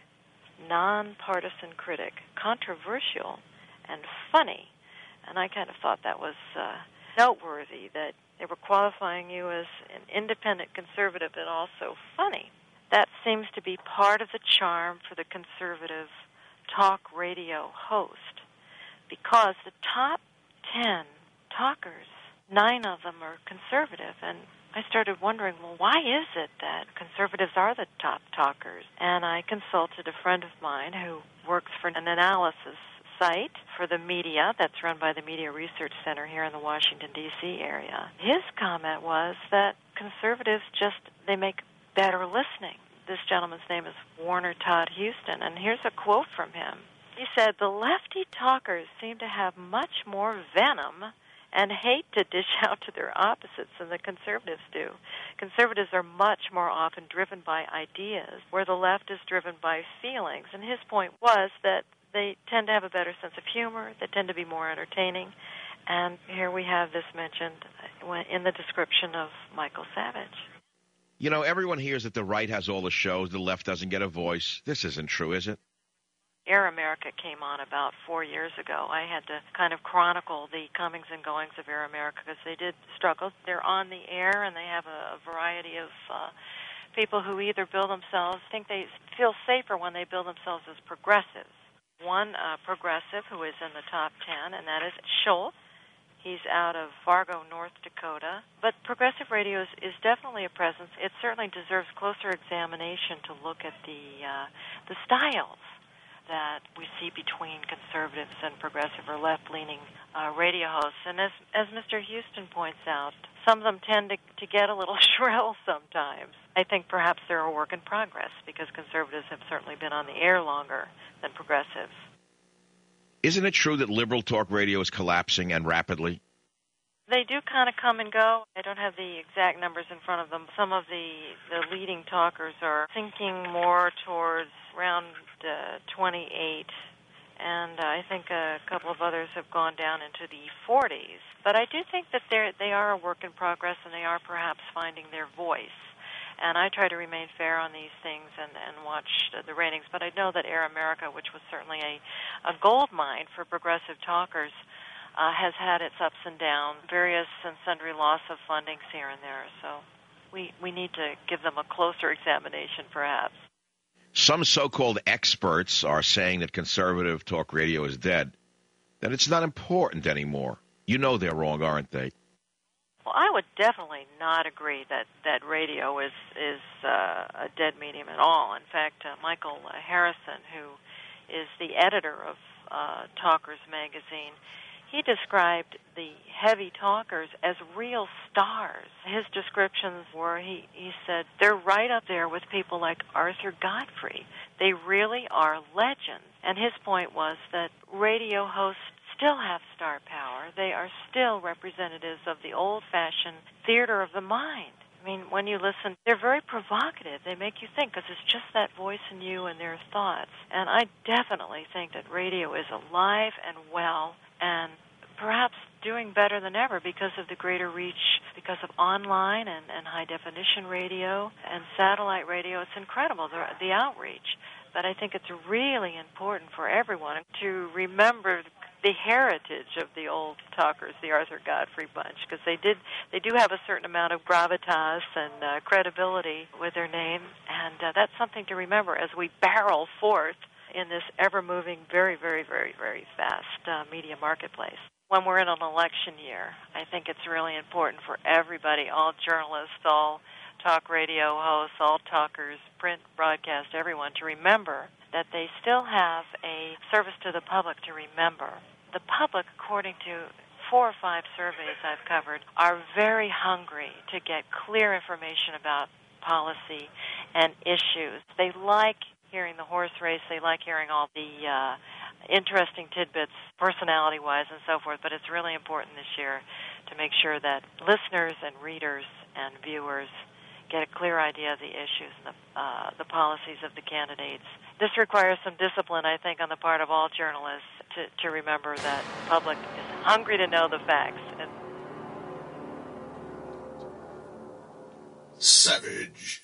[SPEAKER 17] nonpartisan critic, controversial, and funny. And I kind of thought that was uh, noteworthy, that they were qualifying you as an independent conservative and also funny. That seems to be part of the charm for the conservative talk radio host, because the top ten talkers, nine of them are conservative. And I started wondering, well, why is it that conservatives are the top talkers? And I consulted a friend of mine who works for an analysis site for the media that's run by the Media Research Center here in the Washington, D C area. His comment was that conservatives just, they make better listening. This gentleman's name is Warner Todd Houston, and here's a quote from him. He said, "The lefty talkers seem to have much more venom and hate to dish out to their opposites than the conservatives do. Conservatives are much more often driven by ideas, where the left is driven by feelings." And his point was that they tend to have a better sense of humor, they tend to be more entertaining, and here we have this mentioned in the description of Michael Savage.
[SPEAKER 4] You know, everyone hears that the right has all the shows, the left doesn't get a voice. This isn't true, is it?
[SPEAKER 17] Air America came on about four years ago. I had to kind of chronicle the comings and goings of Air America because they did struggle. They're on the air, and they have a, a variety of uh, people who either bill themselves, think they feel safer when they bill themselves as progressives. One uh, progressive who is in the top ten, and that is Schultz. He's out of Fargo, North Dakota. But progressive radio is, is definitely a presence. It certainly deserves closer examination to look at the uh, the styles that we see between conservatives and progressive or left-leaning uh, radio hosts. And as as Mister Houston points out, some of them tend to, to get a little shrill sometimes. I think perhaps they're a work in progress because conservatives have certainly been on the air longer than progressives.
[SPEAKER 4] Isn't it true that liberal talk radio is collapsing and rapidly?
[SPEAKER 17] They do kind of come and go. I don't have the exact numbers in front of them. Some of the, the leading talkers are thinking more towards around uh, twenty-eight, and uh, I think a couple of others have gone down into the forties. But I do think that they're, they are a work in progress, and they are perhaps finding their voice. And I try to remain fair on these things and, and watch the ratings. But I know that Air America, which was certainly a, a gold mine for progressive talkers, uh, has had its ups and downs, various and sundry loss of fundings here and there. So we, we need to give them a closer examination, perhaps.
[SPEAKER 4] Some so-called experts are saying that conservative talk radio is dead, that it's not important anymore. You know they're wrong, aren't they?
[SPEAKER 17] Well, I would definitely not agree that, that radio is is uh, a dead medium at all. In fact, uh, Michael Harrison, who is the editor of uh, Talkers magazine, he described the heavy talkers as real stars. His descriptions were, he, he said, they're right up there with people like Arthur Godfrey. They really are legends. And his point was that radio hosts still have star power. They are still representatives of the old-fashioned theater of the mind. I mean, when you listen, they're very provocative. They make you think, because it's just that voice in you and their thoughts. And I definitely think that radio is alive and well and perhaps doing better than ever because of the greater reach, because of online and, and high-definition radio and satellite radio. It's incredible, the, the outreach. But I think it's really important for everyone to remember the heritage of the old talkers, the Arthur Godfrey bunch, because they did they do have a certain amount of gravitas and uh, credibility with their name, and uh, that's something to remember as we barrel forth in this ever-moving, very, very, very, very fast uh, media marketplace. When we're in an election year, I think it's really important for everybody, all journalists, all talk radio hosts, all talkers, print, broadcast, everyone, to remember that they still have a service to the public to remember. The public, according to four or five surveys I've covered, are very hungry to get clear information about policy and issues. They like hearing the horse race. They like hearing all the uh, interesting tidbits, personality-wise and so forth, but it's really important this year to make sure that listeners and readers and viewers get a clear idea of the issues and the, uh, the policies of the candidates. This requires some discipline, I think, on the part of all journalists to, to remember that the public is hungry to know the facts. And
[SPEAKER 2] Savage.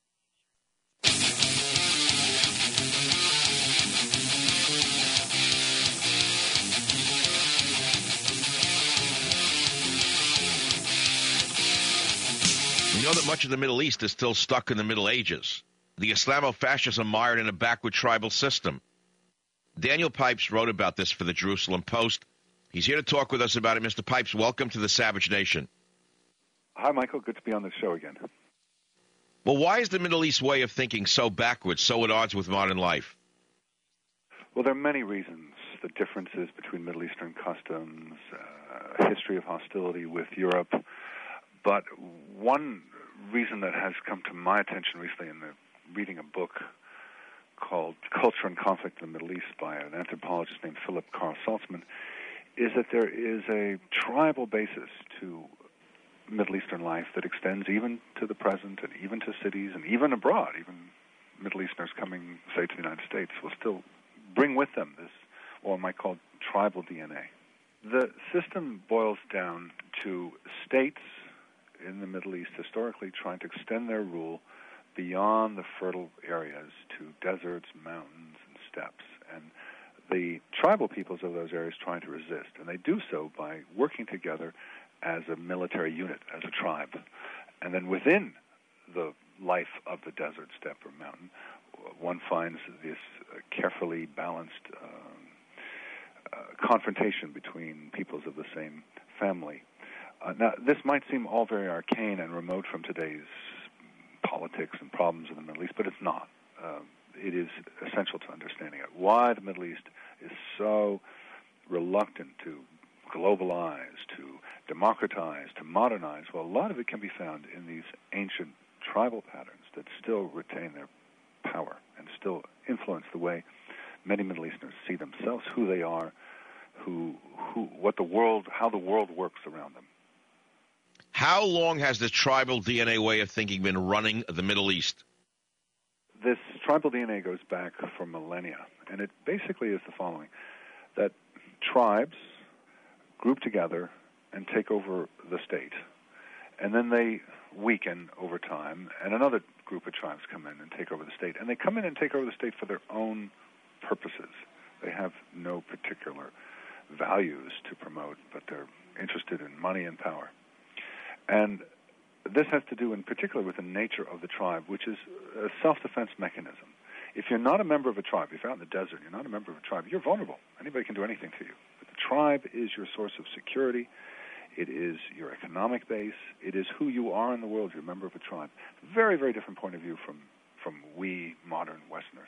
[SPEAKER 4] We know that much of the Middle East is still stuck in the Middle Ages. The Islamo-fascists are mired in a backward tribal system. Daniel Pipes wrote about this for the Jerusalem Post. He's here to talk with us about it. Mister Pipes, welcome to the Savage Nation.
[SPEAKER 18] Hi, Michael. Good to be on the show again.
[SPEAKER 4] Well, why is the Middle East way of thinking so backwards, so at odds with modern life?
[SPEAKER 18] Well, there are many reasons. The differences between Middle Eastern customs, uh, history of hostility with Europe. But one reason that has come to my attention recently in the, reading a book called Culture and Conflict in the Middle East by an anthropologist named Philip Carl Saltzman is that there is a tribal basis to Middle Eastern life that extends even to the present and even to cities and even abroad. Even Middle Easterners coming, say, to the United States will still bring with them this, what I might call tribal D N A. The system boils down to states in the Middle East historically trying to extend their rule beyond the fertile areas to deserts, mountains, and steppes. And the tribal peoples of those areas trying to resist. And they do so by working together as a military unit, as a tribe. And then within the life of the desert, steppe, or mountain, one finds this uh, carefully balanced uh, uh, confrontation between peoples of the same family. Uh, now, this might seem all very arcane and remote from today's politics and problems in the Middle East, but it's not. Uh, it is essential to understanding it. Why the Middle East is so reluctant to globalize, to democratize, to modernize, well, a lot of it can be found in these ancient tribal patterns that still retain their power and still influence the way many Middle Easterners see themselves, who they are, who, who, what the world, how the world works around them.
[SPEAKER 4] How long has this tribal D N A way of thinking been running the Middle East?
[SPEAKER 18] This tribal D N A goes back for millennia, and it basically is the following, that tribes group together and take over the state, and then they weaken over time, and another group of tribes come in and take over the state, and they come in and take over the state for their own purposes. They have no particular values to promote, but they're interested in money and power. And this has to do in particular with the nature of the tribe, which is a self-defense mechanism. If you're not a member of a tribe, if you're out in the desert, you're not a member of a tribe, you're vulnerable. Anybody can do anything to you. But the tribe is your source of security. It is your economic base. It is who you are in the world. You're a member of a tribe. Very, very different point of view from, from we modern Westerners.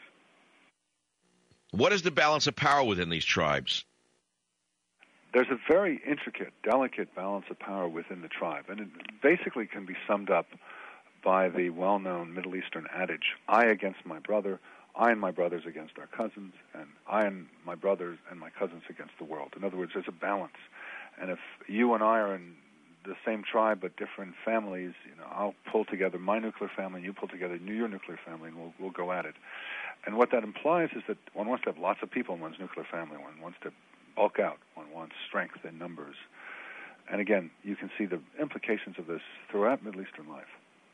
[SPEAKER 4] What is the balance of power within these tribes?
[SPEAKER 18] There's a very intricate, delicate balance of power within the tribe, and it basically can be summed up by the well-known Middle Eastern adage, I against my brother, I and my brothers against our cousins, and I and my brothers and my cousins against the world. In other words, there's a balance. And if you and I are in the same tribe but different families, you know, I'll pull together my nuclear family, and you pull together your nuclear family, and we'll, we'll go at it. And what that implies is that one wants to have lots of people in one's nuclear family. One wants to bulk out. One wants strength in numbers. And again, you can see the implications of this throughout Middle Eastern life.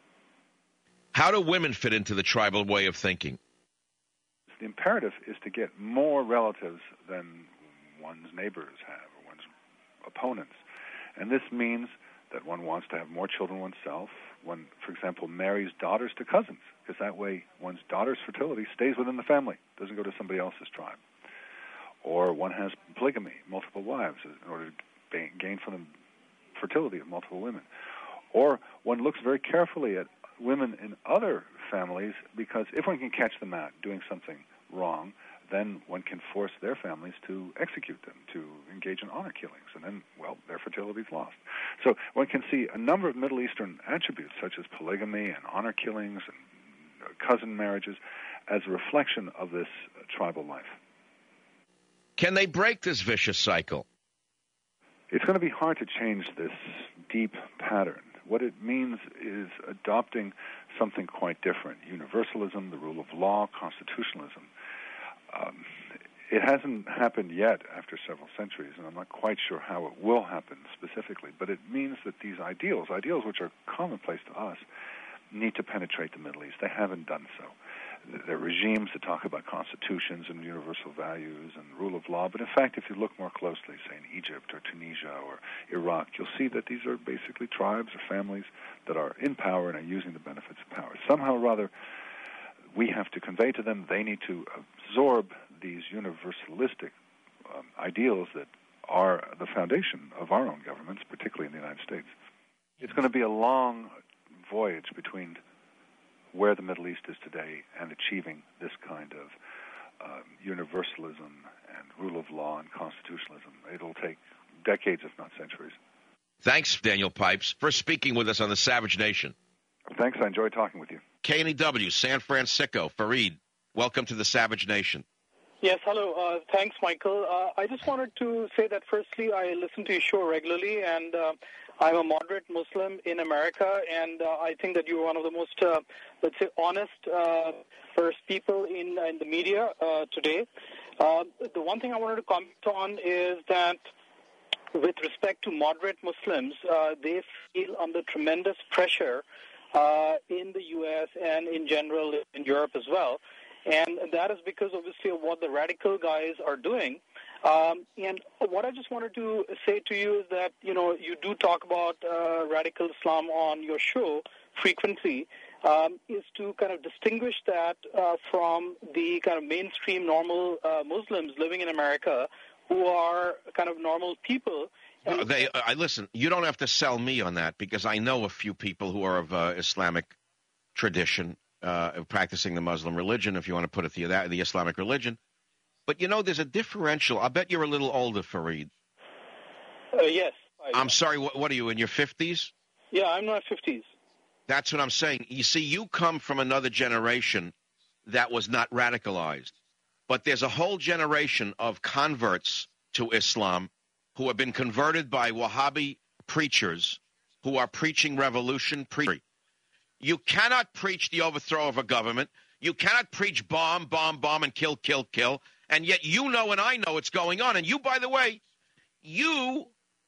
[SPEAKER 4] How do women fit into the tribal way of thinking?
[SPEAKER 18] The imperative is to get more relatives than one's neighbors have or one's opponents. And this means that one wants to have more children oneself. One, for example, marries daughters to cousins, because that way one's daughter's fertility stays within the family, doesn't go to somebody else's tribe. Or one has polygamy, multiple wives, in order to gain from the fertility of multiple women. Or one looks very carefully at women in other families, because if one can catch them out doing something wrong, then one can force their families to execute them, to engage in honor killings, and then, well, their fertility is lost. So one can see a number of Middle Eastern attributes, such as polygamy and honor killings and cousin marriages, as a reflection of this uh, tribal life.
[SPEAKER 4] Can they break this vicious cycle?
[SPEAKER 18] It's going to be hard to change this deep pattern. What it means is adopting something quite different. Universalism, the rule of law, constitutionalism. Um, it hasn't happened yet after several centuries, and I'm not quite sure how it will happen specifically, but it means that these ideals, ideals which are commonplace to us, need to penetrate the Middle East. They haven't done so. There are regimes that talk about constitutions and universal values and rule of law, but in fact, if you look more closely, say in Egypt or Tunisia or Iraq, you'll see that these are basically tribes or families that are in power and are using the benefits of power. Somehow or other, we have to convey to them, they need to absorb these universalistic um, ideals that are the foundation of our own governments, particularly in the United States. It's going to be a long voyage between where the Middle East is today and achieving this kind of um, universalism and rule of law and constitutionalism. It'll take decades, if not centuries.
[SPEAKER 4] Thanks, Daniel Pipes, for speaking with us on the Savage Nation.
[SPEAKER 18] Thanks. I enjoyed talking with you.
[SPEAKER 4] K N E W, San Francisco. Fareed, welcome to the Savage Nation.
[SPEAKER 19] Yes, hello. Uh, thanks, Michael. Uh, I just wanted to say that, firstly, I listen to your show regularly, and uh, I'm a moderate Muslim in America, and uh, I think that you're one of the most, uh, let's say, honest uh, first people in, in the media uh, today. Uh, the one thing I wanted to comment on is that with respect to moderate Muslims, uh, they feel under tremendous pressure uh, in the U S and in general in Europe as well. And that is because, obviously, of what the radical guys are doing. Um, and what I just wanted to say to you is that, you know, you do talk about uh, radical Islam on your show frequently, um, is to kind of distinguish that uh, from the kind of mainstream normal uh, Muslims living in America who are kind of normal people.
[SPEAKER 4] Uh, they, uh, I listen, you don't have to sell me on that, because I know a few people who are of uh, Islamic tradition, uh, practicing the Muslim religion, if you want to put it the, that, the Islamic religion. But, you know, there's a differential. I bet you're a little older, Fareed.
[SPEAKER 19] Uh, yes. I,
[SPEAKER 4] I'm sorry, what, what are you, in your fifties?
[SPEAKER 19] Yeah, I'm in my fifties.
[SPEAKER 4] That's what I'm saying. You see, you come from another generation that was not radicalized. But there's a whole generation of converts to Islam who have been converted by Wahhabi preachers who are preaching revolution. Pre- you cannot preach the overthrow of a government. You cannot preach bomb, bomb, bomb, and kill, kill, kill. And yet you know and I know what's going on. And you, by the way, you,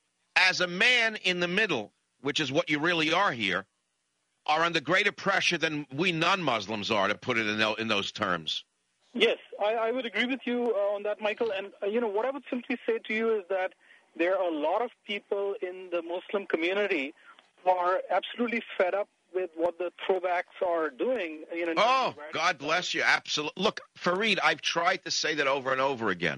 [SPEAKER 4] as a man in the middle, which is what you really are here, are under greater pressure than we non-Muslims are, to put it in, in those terms.
[SPEAKER 19] Yes, I, I would agree with you uh, on that, Michael. And, uh, you know, what I would simply say to you is that there are a lot of people in the Muslim community who are absolutely fed up with what the throwbacks are doing. You know,
[SPEAKER 4] oh, God bless you. Absolutely. Look, Fareed, I've tried to say that over and over again.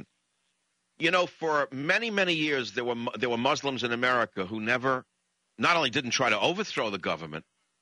[SPEAKER 4] You know, for many, many years, there were there were Muslims in America who never, not only didn't try to overthrow the government,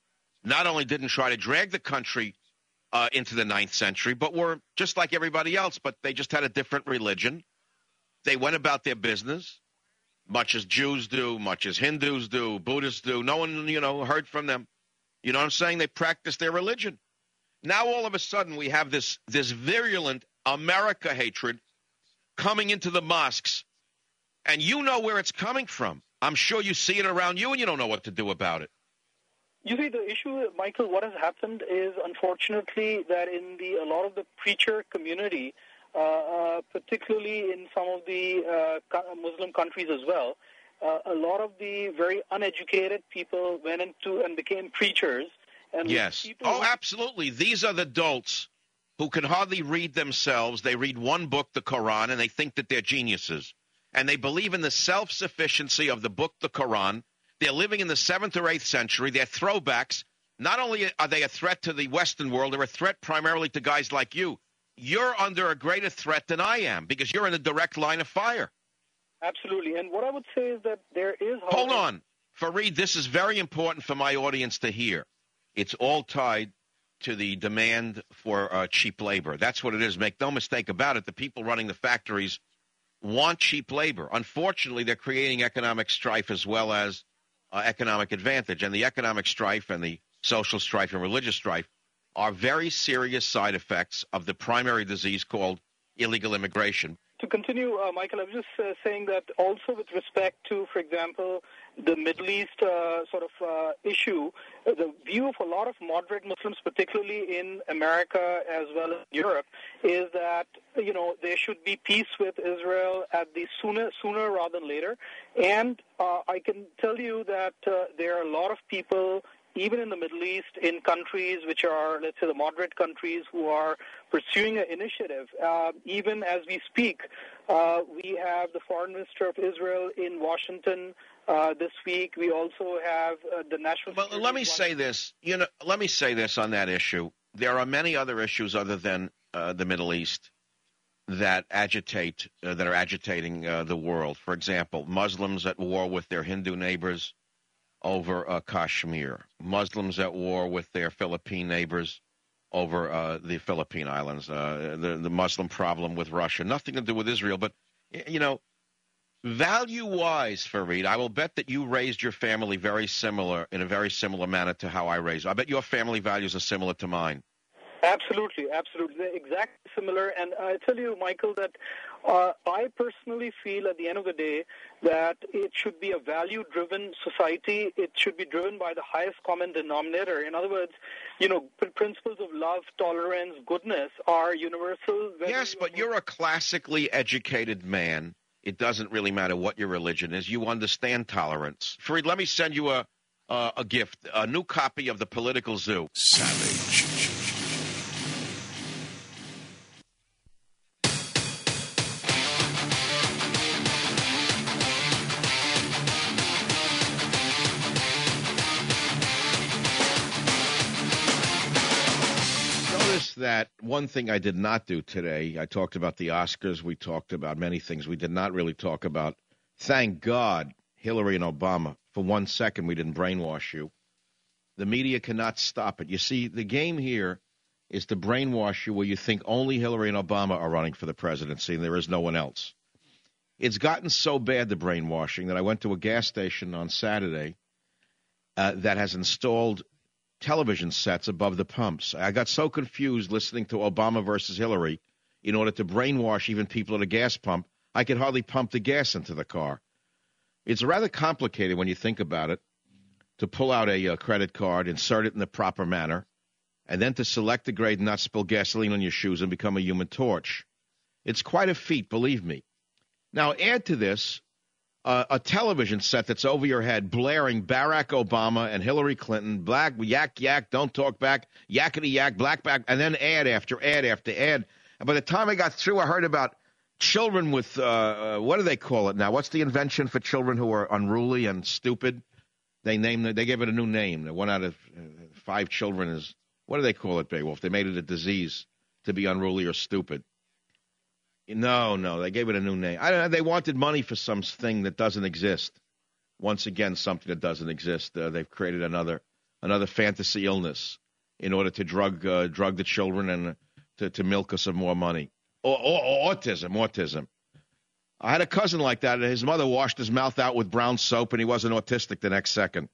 [SPEAKER 4] not only didn't try to drag the country uh, into the ninth century, but were just like everybody else, but they just had a different religion. They went about their business, much as Jews do, much as Hindus do, Buddhists do. No one, you know, heard from them. You know what I'm saying? They practiced their religion. Now, all of a sudden, we have this this virulent America hatred coming into the mosques, and you know where it's coming from. I'm sure you see it around you, and you don't know what to do about it.
[SPEAKER 19] You see, the issue, Michael, what has happened is, unfortunately, that in the a lot of the preacher community, uh, uh, particularly in some of the uh, Muslim countries as well, uh, a lot of the very uneducated people went into and became preachers. And
[SPEAKER 4] yes. Oh, absolutely. These are the adults who can hardly read themselves. They read one book, the Quran, and they think that they're geniuses. And they believe in the self-sufficiency of the book, the Quran. They're living in the seventh or eighth century. They're throwbacks. Not only are they a threat to the Western world, they're a threat primarily to guys like you. You're under a greater threat than I am because you're in a direct line of fire.
[SPEAKER 19] Absolutely. And what I would say is that there is...
[SPEAKER 4] Hold on. Fareed, this is very important for my audience to hear. It's all tied to the demand for uh, cheap labor. That's what it is. Make no mistake about it. The people running the factories want cheap labor. Unfortunately, they're creating economic strife as well as uh, economic advantage. And the economic strife and the social strife and religious strife are very serious side effects of the primary disease called illegal immigration.
[SPEAKER 19] To continue, uh, Michael, I was just uh, saying that also with respect to, for example, the Middle East uh, sort of uh, issue, uh, the view of a lot of moderate Muslims, particularly in America as well as Europe, is that, you know, there should be peace with Israel at the sooner, sooner rather than later. And uh, I can tell you that uh, there are a lot of people, even in the Middle East, in countries which are, let's say, the moderate countries who are pursuing an initiative. Uh, even as we speak, uh, we have the Foreign Minister of Israel in Washington uh, this week. We also have uh, the National...
[SPEAKER 4] Well, let me say this. You know, let me say this on that issue. There are many other issues other than uh, the Middle East that agitate, uh, that are agitating uh, the world. For example, Muslims at war with their Hindu neighbors over uh, Kashmir, Muslims at war with their Philippine neighbors over uh, the Philippine Islands, uh, the, the Muslim problem with Russia, nothing to do with Israel. But, you know, value-wise, Fareed, I will bet that you raised your family very similar, in a very similar manner to how I raised. I bet your family values are similar to mine.
[SPEAKER 19] Absolutely, absolutely. They're exactly similar. And I tell you, Michael, that uh, I personally feel at the end of the day that it should be a value-driven society. It should be driven by the highest common denominator. In other words, you know, principles of love, tolerance, goodness are universal.
[SPEAKER 4] Yes, but you're a classically educated man. It doesn't really matter what your religion is. You understand tolerance. Fareed, let me send you a, uh, a gift, a new copy of The Political Zoo.
[SPEAKER 1] Savage.
[SPEAKER 4] That one thing I did not do today, I talked about the Oscars, we talked about many things. We did not really talk about, thank God, Hillary and Obama. For one second, we didn't brainwash you. The media cannot stop it. You see, the game here is to brainwash you where you think only Hillary and Obama are running for the presidency and there is no one else. It's gotten so bad, the brainwashing, that I went to a gas station on Saturday uh, that has installed television sets above the pumps. I got so confused listening to Obama versus Hillary in order to brainwash even people at a gas pump, I could hardly pump the gas into the car. It's rather complicated when you think about it. to pull out a uh, credit card, insert it in the proper manner, and then to select the grade and not spill gasoline on your shoes and become a human torch. It's quite a feat, believe me. Now, add to this uh, a television set that's over your head blaring Barack Obama and Hillary Clinton, black, yak, yak, don't talk back, yakety yak, black back, and then ad after ad after ad. And by the time I got through, I heard about children with, uh, uh, what do they call it now? What's the invention for children who are unruly and stupid? They named it, they gave it a new name. One out of five children is, what do they call it, Beowulf? They made it a disease to be unruly or stupid. No, no, they gave it a new name. I don't know. They wanted money for something that doesn't exist. Once again, something that doesn't exist. Uh, they've created another another fantasy illness in order to drug uh, drug the children and to, to milk us of more money. Or, or, or autism, autism. I had a cousin like that, and his mother washed his mouth out with brown soap, and he wasn't autistic the next second.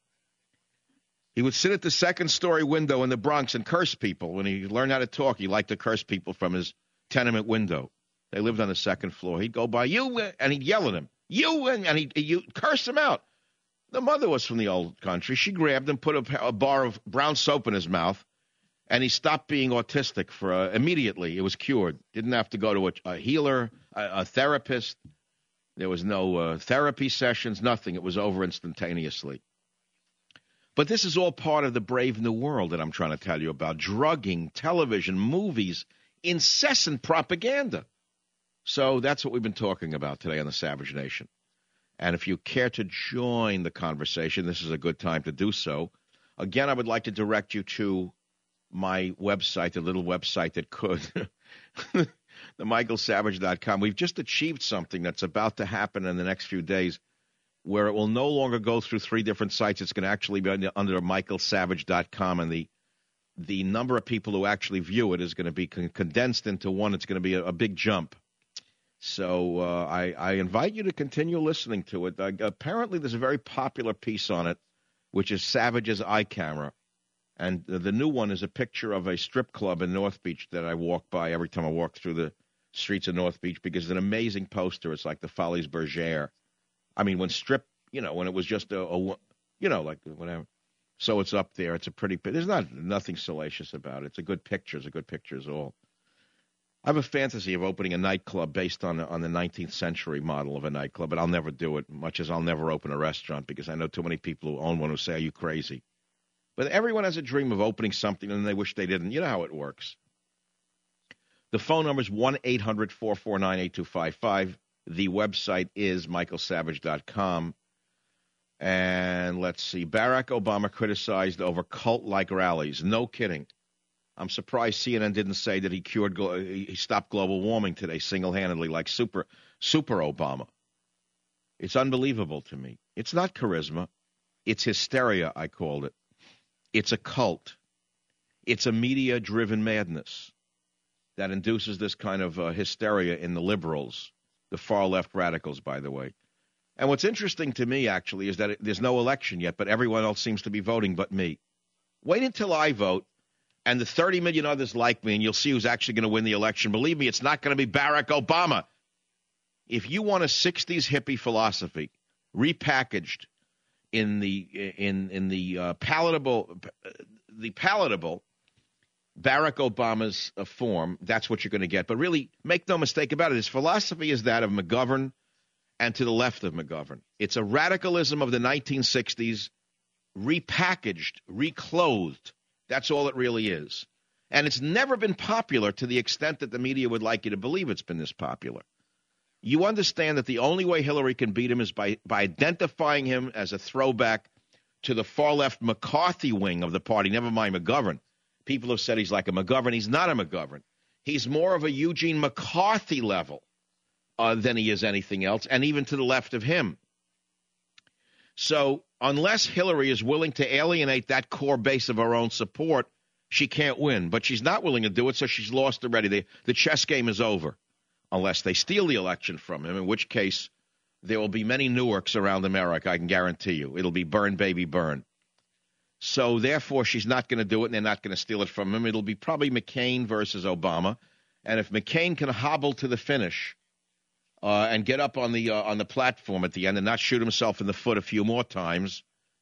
[SPEAKER 4] He would sit at the second-story window in the Bronx and curse people. When he learned how to talk, he liked to curse people from his tenement window. They lived on the second floor. He'd go by, you, and he'd yell at him. You, and, and he'd, he'd curse him out. The mother was from the old country. She grabbed him, put a, a bar of brown soap in his mouth, and he stopped being autistic for uh, immediately. It was cured. Didn't have to go to a, a healer, a, a therapist. There was no uh, therapy sessions, nothing. It was over instantaneously. But this is all part of the brave new world that I'm trying to tell you about. Drugging, television, movies, incessant propaganda. So that's what we've been talking about today on the Savage Nation. And if you care to join the conversation, this is a good time to do so. Again, I would like to direct you to my website, the little website that could, the michael savage dot com. We've just achieved something that's about to happen in the next few days where it will no longer go through three different sites. It's going to actually be under, under michael savage dot com, and the the number of people who actually view it is going to be con- condensed into one. It's going to be a, a big jump. So uh, I, I invite you to continue listening to it. Uh, apparently, there's a very popular piece on it, which is Savage's Eye Camera. And uh, the new one is a picture of a strip club in North Beach that I walk by every time I walk through the streets of North Beach because it's an amazing poster. It's like the Folies Bergère. I mean, when strip, you know, when it was just a, a you know, like whatever. So it's up there. It's a pretty, there's not nothing salacious about it. It's a good picture. It's a good picture is all. I have a fantasy of opening a nightclub based on on the nineteenth century model of a nightclub, but I'll never do it, much as I'll never open a restaurant because I know too many people who own one who say, are you crazy? But everyone has a dream of opening something and they wish they didn't. You know how it works. The phone number is one eight hundred four four nine eight two five five. The website is michael savage dot com. And let's see, Barack Obama criticized over cult-like rallies. No kidding. I'm surprised C N N didn't say that he cured, he stopped global warming today single-handedly like super, super Obama. It's unbelievable to me. It's not charisma. It's hysteria, I called it. It's a cult. It's a media-driven madness that induces this kind of uh, hysteria in the liberals, the far-left radicals, by the way. And what's interesting to me, actually, is that it, there's no election yet, but everyone else seems to be voting but me. Wait until I vote. And the thirty million others like me, and you'll see who's actually going to win the election. Believe me, it's not going to be Barack Obama. If you want a sixties hippie philosophy repackaged in the in in the uh, palatable the palatable Barack Obama's uh, form, that's what you're going to get. But really, make no mistake about it, his philosophy is that of McGovern and to the left of McGovern. It's a radicalism of the nineteen sixties repackaged, reclothed. That's all it really is. And it's never been popular to the extent that the media would like you to believe it's been this popular. You understand that the only way Hillary can beat him is by, by identifying him as a throwback to the far-left McCarthy wing of the party, never mind McGovern. People have said he's like a McGovern. He's not a McGovern. He's more of a Eugene McCarthy level uh, than he is anything else, and even to the left of him. So unless Hillary is willing to alienate that core base of her own support, she can't win. But she's not willing to do it, so she's lost already. The, the chess game is over, unless they steal the election from him, in which case there will be many Newarks around America, I can guarantee you. It'll be burn, baby, burn. So therefore, she's not going to do it, and they're not going to steal it from him. It'll be probably McCain versus Obama. And if McCain can hobble to the finish uh, and get up on the uh, on the platform at the end and not shoot himself in the foot a few more times,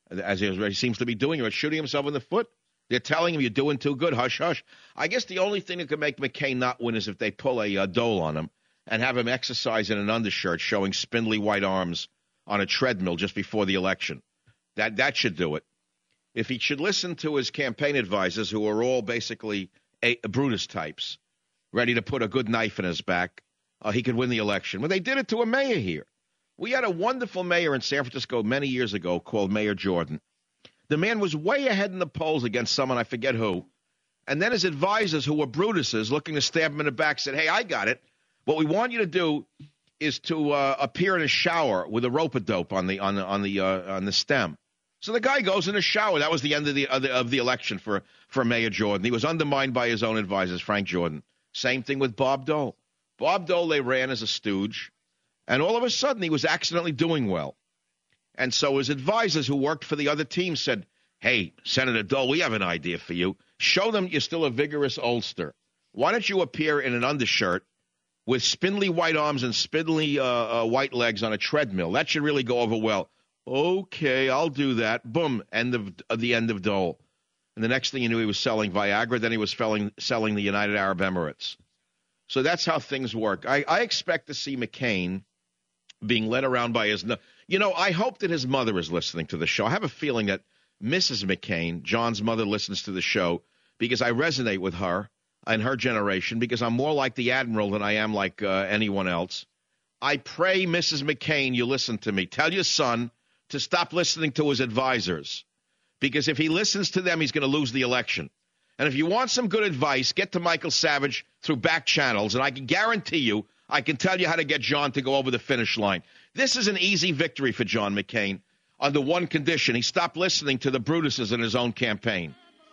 [SPEAKER 4] as he seems to be doing, or shooting himself in the foot. They're telling him, you're doing too good, hush, hush. I guess the only thing that could make McCain not win is if they pull a uh, Dole on him and have him exercise in an undershirt showing spindly white arms on a treadmill just before the election. That that should do it. If he should listen to his campaign advisors, who are all basically a, a Brutus types, ready to put a good knife in his back, uh, he could win the election. Well, they did it to a mayor here. We had a wonderful mayor in San Francisco many years ago called Mayor Jordan. The man was way ahead in the polls against someone, I forget who. And then his advisors, who were Brutuses, looking to stab him in the back, said, hey, I got it. What we want you to do is to uh, appear in a shower with a rope-a-dope on the on the on the uh, on the stem. So the guy goes in a shower. That was the end of the of the, of the election for for Mayor Jordan. He was undermined by his own advisors, Frank Jordan. Same thing with Bob Dole. Bob Dole, they ran as a stooge, and all of a sudden he was accidentally doing well. And so his advisors who worked for the other team said, hey, Senator Dole, we have an idea for you. Show them you're still a vigorous oldster. Why don't you appear in an undershirt with spindly white arms and spindly uh, uh, white legs on a treadmill? That should really go over well. Okay, I'll do that. Boom, end of uh, the end of Dole. And the next thing you knew, he was selling Viagra. Then he was selling, selling the United Arab Emirates. So that's how things work. I, I expect to see McCain being led around by his... You know, I hope that his mother is listening to the show. I have a feeling that Missus McCain, John's mother, listens to the show because I resonate with her and her generation, because I'm more like the Admiral than I am like uh, anyone else. I pray, Missus McCain, you listen to me. Tell your son to stop listening to his advisors, because if he listens to them, he's going to lose the election. And if you want some good advice, get to Michael Savage through back channels, and I can guarantee you, I can tell you how to get John to go over the finish line. This is an easy victory for John McCain under one condition. He stopped listening to the Brutuses in his own campaign.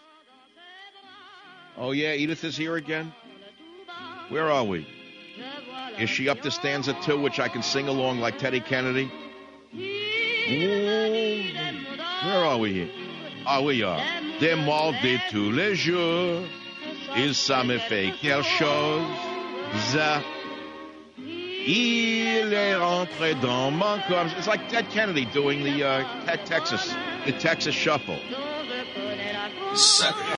[SPEAKER 4] Oh, yeah, Edith is here again? Where are we? Is she up to stanza two, which I can sing along like Teddy Kennedy? Where are we here? Ah, we are. Des morts de tous les jours, il ça me fait quelque chose. Il est rentré dans mon corps. It's like Ted Kennedy doing the uh, Texas, the Texas Shuffle.
[SPEAKER 2] Seven.